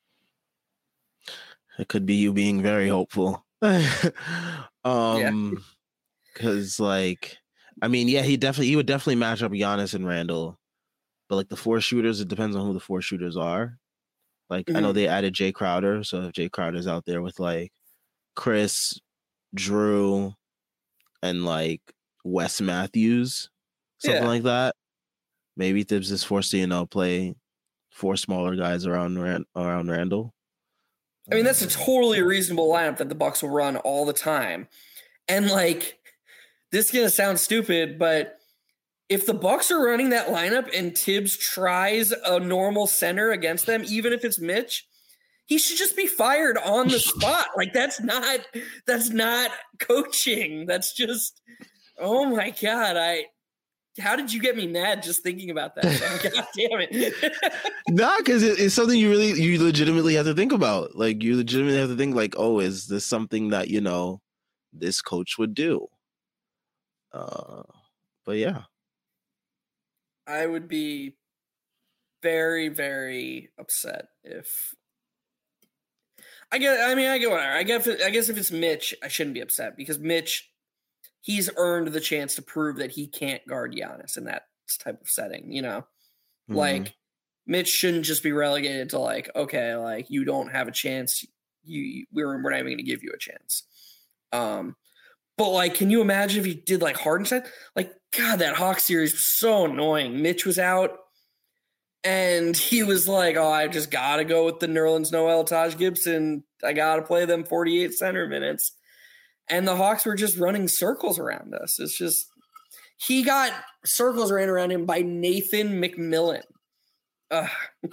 It could be you being very hopeful. um, Yeah. Because, like, I mean, yeah, he definitely he would definitely match up Giannis and Randall, but like the four shooters, it depends on who the four shooters are. Like, mm-hmm. I know they added Jay Crowder, so if Jay Crowder's out there with like Chris, Drew, and like Wes Matthews, something yeah. like that, maybe Thibs is forced to, you know, play four smaller guys around around Randall. I mean, that's a totally reasonable lineup that the Bucks will run all the time. And like, this is gonna sound stupid, but if the Bucks are running that lineup and Tibbs tries a normal center against them, even if it's Mitch, he should just be fired on the spot. Like that's not that's not coaching. That's just, oh my God, I. How did you get me mad just thinking about that? God damn it. Nah, because it, it's something you really, you legitimately have to think about. Like, you legitimately have to think, like, oh, is this something that, you know, this coach would do? Uh, but yeah. I would be very, very upset if. I get, I mean, I get whatever. I guess, I guess if it's Mitch, I shouldn't be upset because Mitch. He's earned the chance to prove that he can't guard Giannis in that type of setting, you know? Mm-hmm. Like, Mitch shouldn't just be relegated to like, okay, like you don't have a chance. You we're we're not even going to give you a chance. Um, but like, can you imagine if he did like Hardenstein? Like, God, that Hawks series was so annoying. Mitch was out, and he was like, "Oh, I just gotta go with the Nerlens Noel, Taj Gibson. I gotta play them forty-eight center minutes." And the Hawks were just running circles around us. It's just he got circles ran around him by Nathan McMillan. Ugh.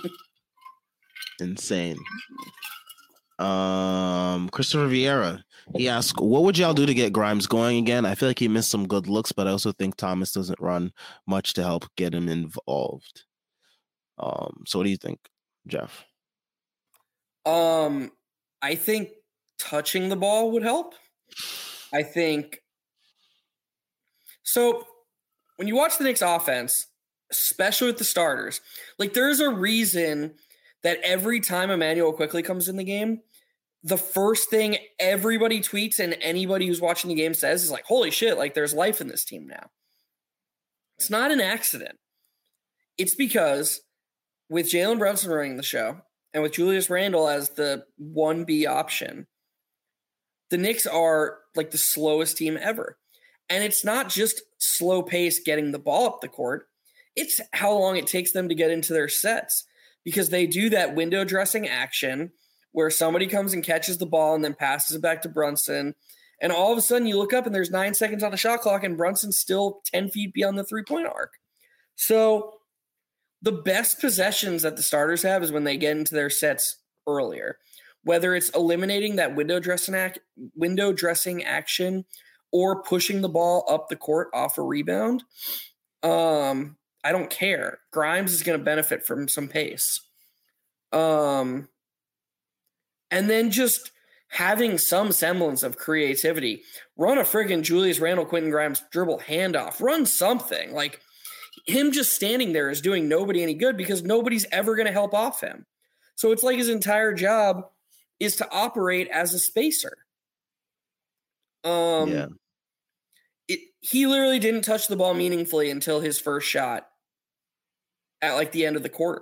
Insane. Um, Christopher Vieira, he asked, what would y'all do to get Grimes going again? I feel like he missed some good looks, but I also think Thomas doesn't run much to help get him involved. Um, so what do you think, Jeff? Um, I think touching the ball would help. I think so. When you watch the Knicks offense, especially with the starters, like there's a reason that every time Emmanuel Quickley comes in the game, the first thing everybody tweets and anybody who's watching the game says is like, holy shit, like there's life in this team now. It's not an accident. It's because with Jalen Brunson running the show and with Julius Randle as the one B option, the Knicks are like the slowest team ever. And it's not just slow pace getting the ball up the court. It's how long it takes them to get into their sets, because they do that window dressing action where somebody comes and catches the ball and then passes it back to Brunson. And all of a sudden you look up and there's nine seconds on the shot clock and Brunson's still ten feet beyond the three-point arc. So the best possessions that the starters have is when they get into their sets earlier, whether it's eliminating that window dressing act, window dressing action or pushing the ball up the court off a rebound. Um, I don't care. Grimes is going to benefit from some pace. Um, and then just having some semblance of creativity. Run a friggin' Julius Randle, Quentin Grimes dribble handoff. Run something. Like, him just standing there is doing nobody any good because nobody's ever going to help off him. So it's like his entire job is to operate as a spacer. Um, yeah. It, he literally didn't touch the ball meaningfully until his first shot at like the end of the quarter.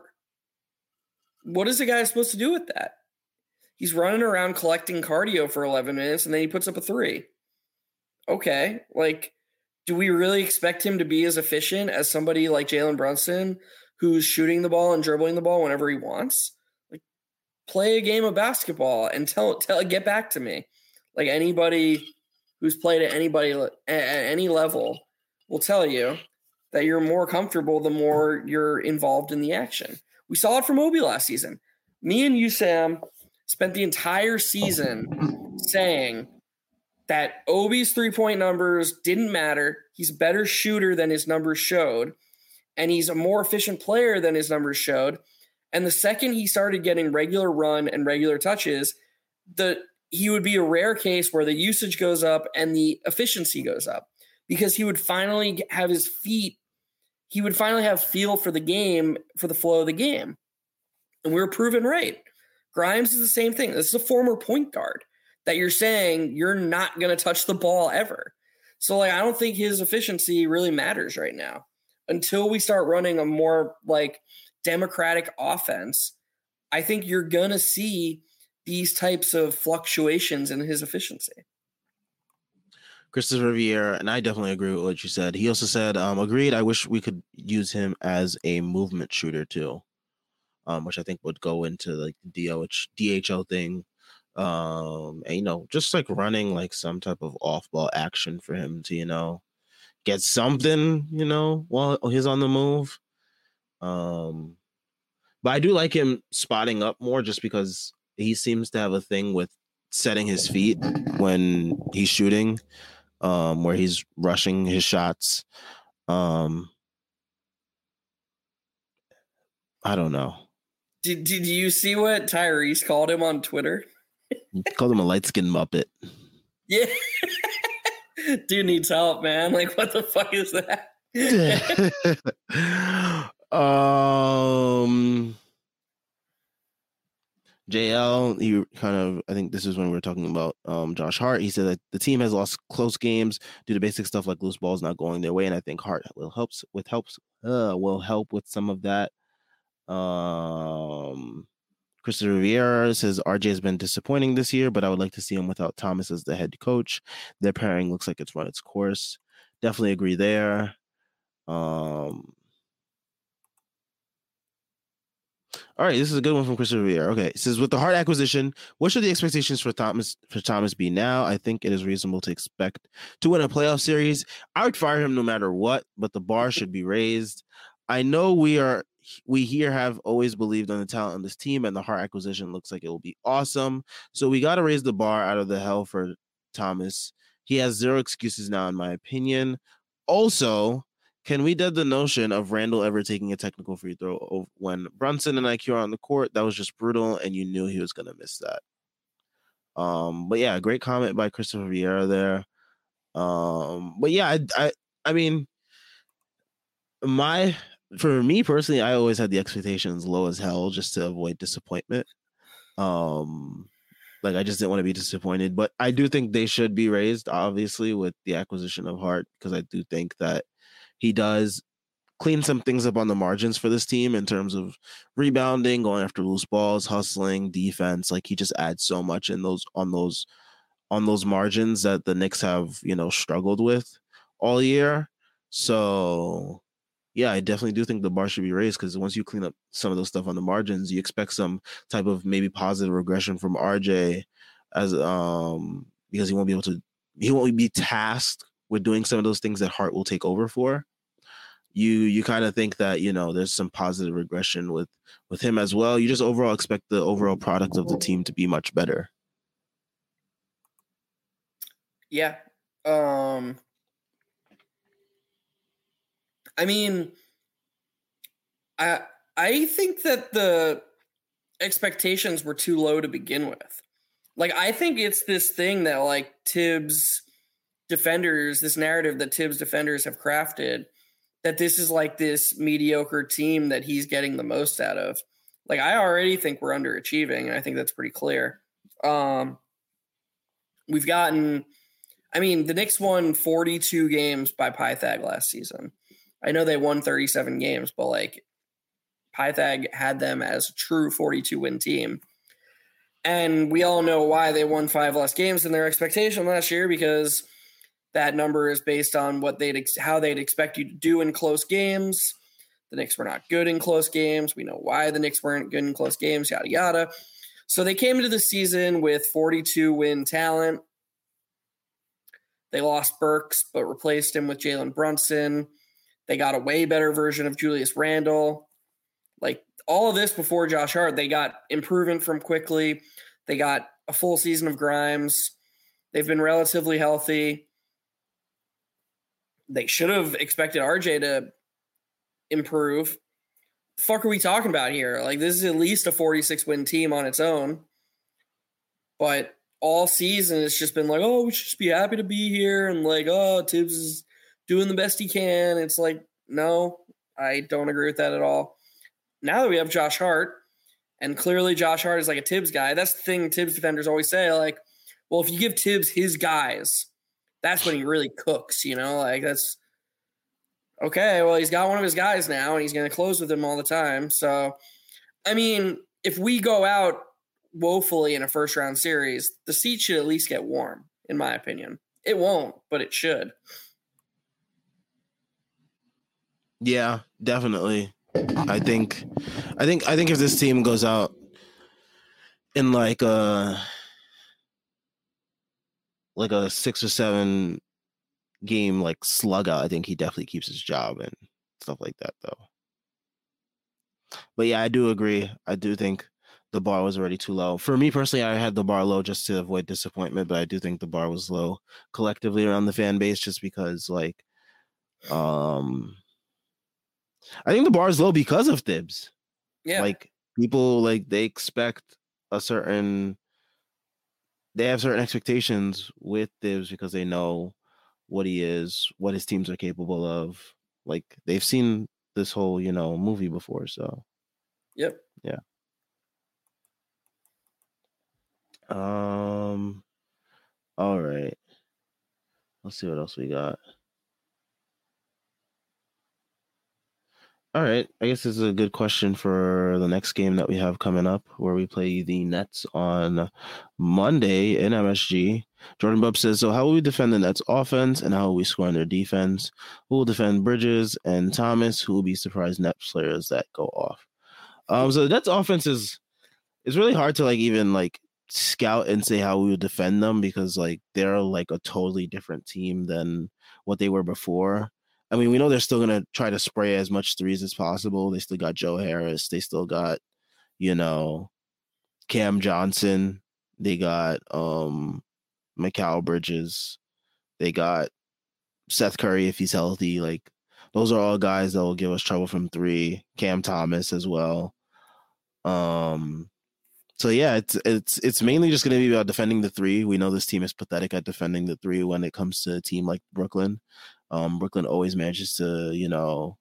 What is the guy supposed to do with that? He's running around collecting cardio for eleven minutes and then he puts up a three. Okay. Like, do we really expect him to be as efficient as somebody like Jalen Brunson who's shooting the ball and dribbling the ball whenever he wants? Like, play a game of basketball and tell, tell, get back to me. Like, anybody who's played at anybody at any level will tell you that you're more comfortable the more you're involved in the action. We saw it from Obi last season. Me and you, Sam, spent the entire season saying that Obi's three-point numbers didn't matter. He's a better shooter than his numbers showed, and he's a more efficient player than his numbers showed. And the second he started getting regular run and regular touches, the he would be a rare case where the usage goes up and the efficiency goes up because he would finally have his feet, he would finally have feel for the game, for the flow of the game. And we were proven right. Grimes is the same thing. This is a former point guard that you're saying you're not going to touch the ball ever. So like, I don't think his efficiency really matters right now until we start running a more like democratic offense. I think you're going to see these types of fluctuations in his efficiency. Christopher Vieira, and I definitely agree with what you said. He also said, um, agreed, I wish we could use him as a movement shooter too, um, which I think would go into like the D H L thing. Um, and, you know, just like running like some type of off-ball action for him to, you know, get something, you know, while he's on the move. Um, but I do like him spotting up more just because he seems to have a thing with setting his feet when he's shooting, um, where he's rushing his shots. Um, I don't know. Did, did you see what Tyrese called him on Twitter? He called him a light-skinned Muppet. Yeah. Dude needs help, man. Like, what the fuck is that? um... J L, he kind of, I think this is when we were talking about um, Josh Hart. He said that the team has lost close games due to basic stuff like loose balls not going their way, and I think Hart will help with helps uh, will help with some of that. Um, Christopher Vieira says R J has been disappointing this year, but I would like to see him without Thomas as the head coach. Their pairing looks like it's run its course. Definitely agree there. Um, all right, this is a good one from Christopher Vieira. Okay, it says with the Hart acquisition, what should the expectations for Thomas for Thomas be now? I think it is reasonable to expect to win a playoff series. I would fire him no matter what, but the bar should be raised. I know we are we here have always believed on the talent on this team, and the Hart acquisition looks like it will be awesome. So we got to raise the bar out of the hell for Thomas. He has zero excuses now, in my opinion. Also, can we dead the notion of Randall ever taking a technical free throw when Brunson and I Q are on the court? That was just brutal, and you knew he was going to miss that. Um, but yeah, great comment by Christopher Vieira there. Um, but yeah, I, I, I mean, my for me personally, I always had the expectations low as hell just to avoid disappointment. Um, like I just didn't want to be disappointed, but I do think they should be raised, obviously, with the acquisition of Hart, because I do think that he does clean some things up on the margins for this team in terms of rebounding, going after loose balls, hustling, defense. Like he just adds so much in those on those on those margins that the Knicks have, you know, struggled with all year. So yeah, I definitely do think the bar should be raised, because once you clean up some of those stuff on the margins, you expect some type of maybe positive regression from R J, as um because he won't be able to he won't be tasked with doing some of those things that Hart will take over for. You you kind of think that, you know, there's some positive regression with with him as well. You just overall expect the overall product of the team to be much better. Yeah. Um, I mean, I I think that the expectations were too low to begin with. Like, I think it's this thing that, like, Tibbs defenders, this narrative that Tibbs defenders have crafted, that this is like this mediocre team that he's getting the most out of. Like, I already think we're underachieving, and I think that's pretty clear. Um, we've gotten, I mean, the Knicks won forty-two games by Pythag last season. I know they won thirty-seven games, but like Pythag had them as a true forty-two win team. And we all know why they won five less games than their expectation last year, because that number is based on what they'd ex- how they'd expect you to do in close games. The Knicks were not good in close games. We know why the Knicks weren't good in close games, yada, yada. So they came into the season with forty-two win talent. They lost Burks, but replaced him with Jalen Brunson. They got a way better version of Julius Randle. Like, all of this before Josh Hart, they got improvement from Quickly. They got a full season of Grimes. They've been relatively healthy. They should have expected R J to improve. The fuck are we talking about here? Like, this is at least a forty-six win team on its own. But all season, it's just been like, oh, we should just be happy to be here. And like, oh, Tibbs is doing the best he can. It's like, no, I don't agree with that at all. Now that we have Josh Hart, and clearly Josh Hart is like a Tibbs guy, that's the thing Tibbs defenders always say, like, well, if you give Tibbs his guys, that's when he really cooks, you know? Like, that's okay, well, he's got one of his guys now, and he's going to close with him all the time. So, I mean, if we go out woefully in a first-round series, the seat should at least get warm, in my opinion. It won't, but it should. Yeah, definitely. I think, I think, I think if this team goes out in like a like a six or seven game like slug out, I think he definitely keeps his job and stuff like that, though. But yeah, I do agree. I do think the bar was already too low. For me personally, I had the bar low just to avoid disappointment, but I do think the bar was low collectively around the fan base, just because like, um. I think the bar is low because of Tibbs. Yeah. Like, people, like, they expect a certain, they have certain expectations with Tibbs because they know what he is, what his teams are capable of. Like, they've seen this whole, you know, movie before. So, yep. Yeah. Um, all right. Let's see what else we got. All right. I guess this is a good question for the next game that we have coming up, where we play the Nets on Monday in M S G. Jordan Bub says, so how will we defend the Nets offense and how will we score on their defense? Who will defend Bridges and Thomas? Who will be surprised Nets players that go off? Um, so the Nets offense is it's really hard to like even like scout and say how we would defend them because like they're like a totally different team than what they were before. I mean, we know they're still going to try to spray as much threes as possible. They still got Joe Harris. They still got, you know, Cam Johnson. They got um, Mikal Bridges. They got Seth Curry if he's healthy. Like, those are all guys that will give us trouble from three. Cam Thomas as well. Um, so, yeah, it's it's it's mainly just going to be about defending the three. We know this team is pathetic at defending the three when it comes to a team like Brooklyn. Um, Brooklyn always manages to, you know,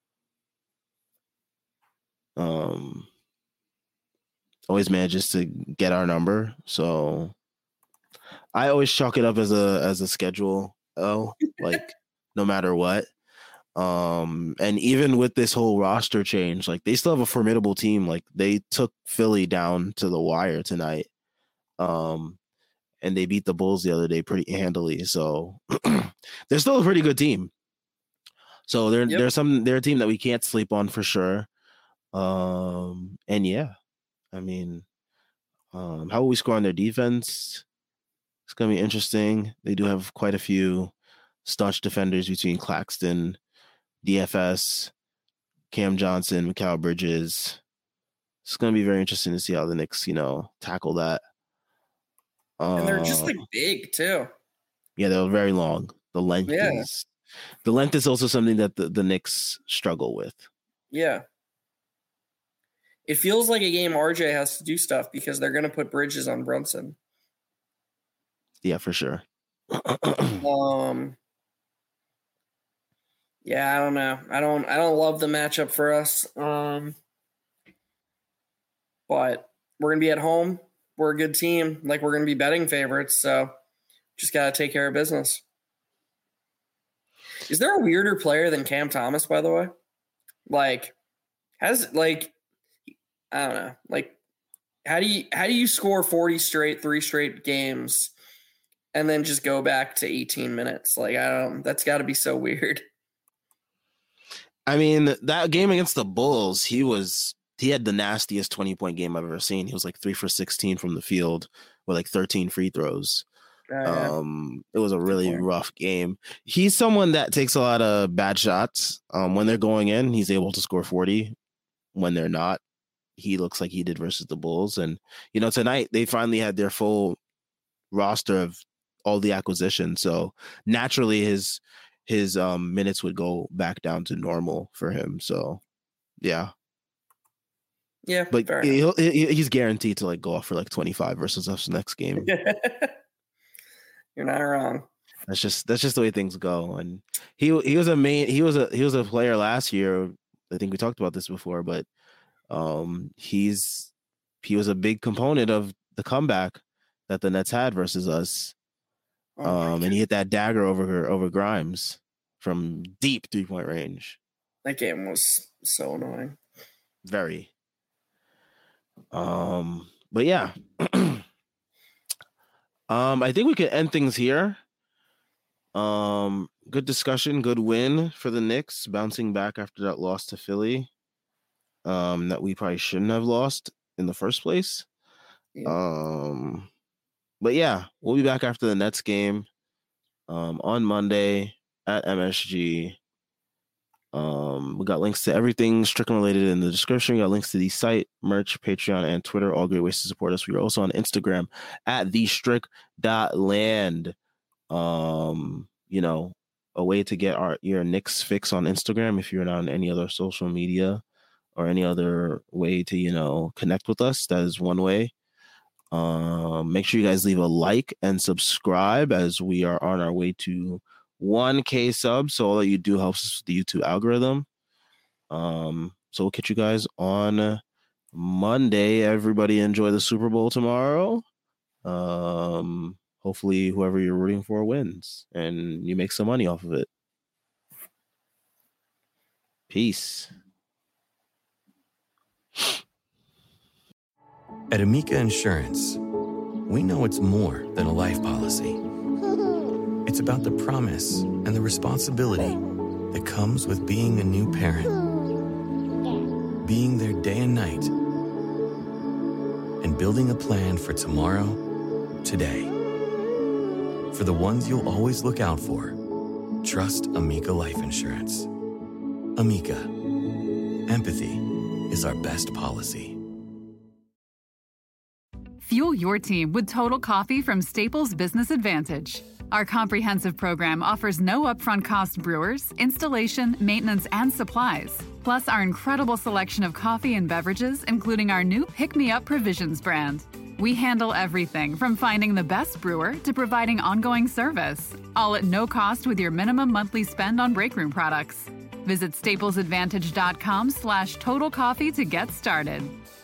um, always manages to get our number. So I always chalk it up as a as a schedule. Oh, like no matter what. Um, and even with this whole roster change, like they still have a formidable team. Like they took Philly down to the wire tonight. Um, and they beat the Bulls the other day pretty handily. So they're still a pretty good team. So they're, yep. they're some, they're a team that we can't sleep on for sure. Um, and yeah, I mean, um, how will we score on their defense? It's going to be interesting. They do have quite a few staunch defenders between Claxton, D F S, Cam Johnson, Mikal Bridges. It's going to be very interesting to see how the Knicks, you know, tackle that. And they're just like big too. Yeah, they're very long. The length yeah. is the length is also something that the, the Knicks struggle with. Yeah. It feels like a game R J has to do stuff because they're gonna put Bridges on Brunson. Yeah, for sure. um Yeah, I don't know. I don't I don't love the matchup for us. Um but we're gonna be at home. We're a good team. Like, we're going to be betting favorites, so just got to take care of business. Is there a weirder player than Cam Thomas, by the way? Like, has, like, I don't know. Like, how do you how do you score forty straight, three straight games and then just go back to eighteen minutes? Like, I don't, that's got to be so weird. I mean, that game against the Bulls, he was... He had the nastiest twenty-point game I've ever seen. He was like three for sixteen from the field with like thirteen free throws. Uh, yeah. Um, it was a really rough game. He's someone that takes a lot of bad shots. Um, when they're going in, he's able to score forty. When they're not, he looks like he did versus the Bulls. And, you know, tonight they finally had their full roster of all the acquisitions. So naturally his his um, minutes would go back down to normal for him. So, yeah. Yeah, but he'll, he, he's guaranteed to like go off for like twenty-five versus us next game. You're not wrong. That's just that's just the way things go. And he he was a main he was a he was a player last year. I think we talked about this before, but um, he's he was a big component of the comeback that the Nets had versus us. Oh um, and he hit that dagger over over Grimes from deep three point range. That game was so annoying. Very. Um, but yeah, um, I think we could end things here. Um, good discussion, good win for the Knicks, bouncing back after that loss to Philly. Um, that we probably shouldn't have lost in the first place. Yeah. Um, but yeah, we'll be back after the Nets game, um, on Monday at M S G. Um, we got links to everything Strickland related in the description. We got links to the site, merch, Patreon, and Twitter. All great ways to support us. We are also on Instagram at the strick dot land. Um, you know, a way to get our your Knicks fix on Instagram if you're not on any other social media or any other way to, you know, connect with us. That is one way. Um, make sure you guys leave a like and subscribe as we are on our way to one K subs, so all that you do helps us with the YouTube algorithm. Um, so we'll catch you guys on Monday. Everybody enjoy the Super Bowl tomorrow. Um, hopefully whoever you're rooting for wins and you make some money off of it. Peace. At Amica Insurance, we know it's more than a life policy. It's about the promise and the responsibility that comes with being a new parent. Being there day and night. And building a plan for tomorrow, today. For the ones you'll always look out for, trust Amica Life Insurance. Amica. Empathy is our best policy. Fuel your team with Total Coffee from Staples Business Advantage. Our comprehensive program offers no upfront cost brewers, installation, maintenance, and supplies. Plus our incredible selection of coffee and beverages, including our new Pick Me Up Provisions brand. We handle everything from finding the best brewer to providing ongoing service, all at no cost with your minimum monthly spend on break room products. Visit staplesadvantage.com slash total coffee to get started.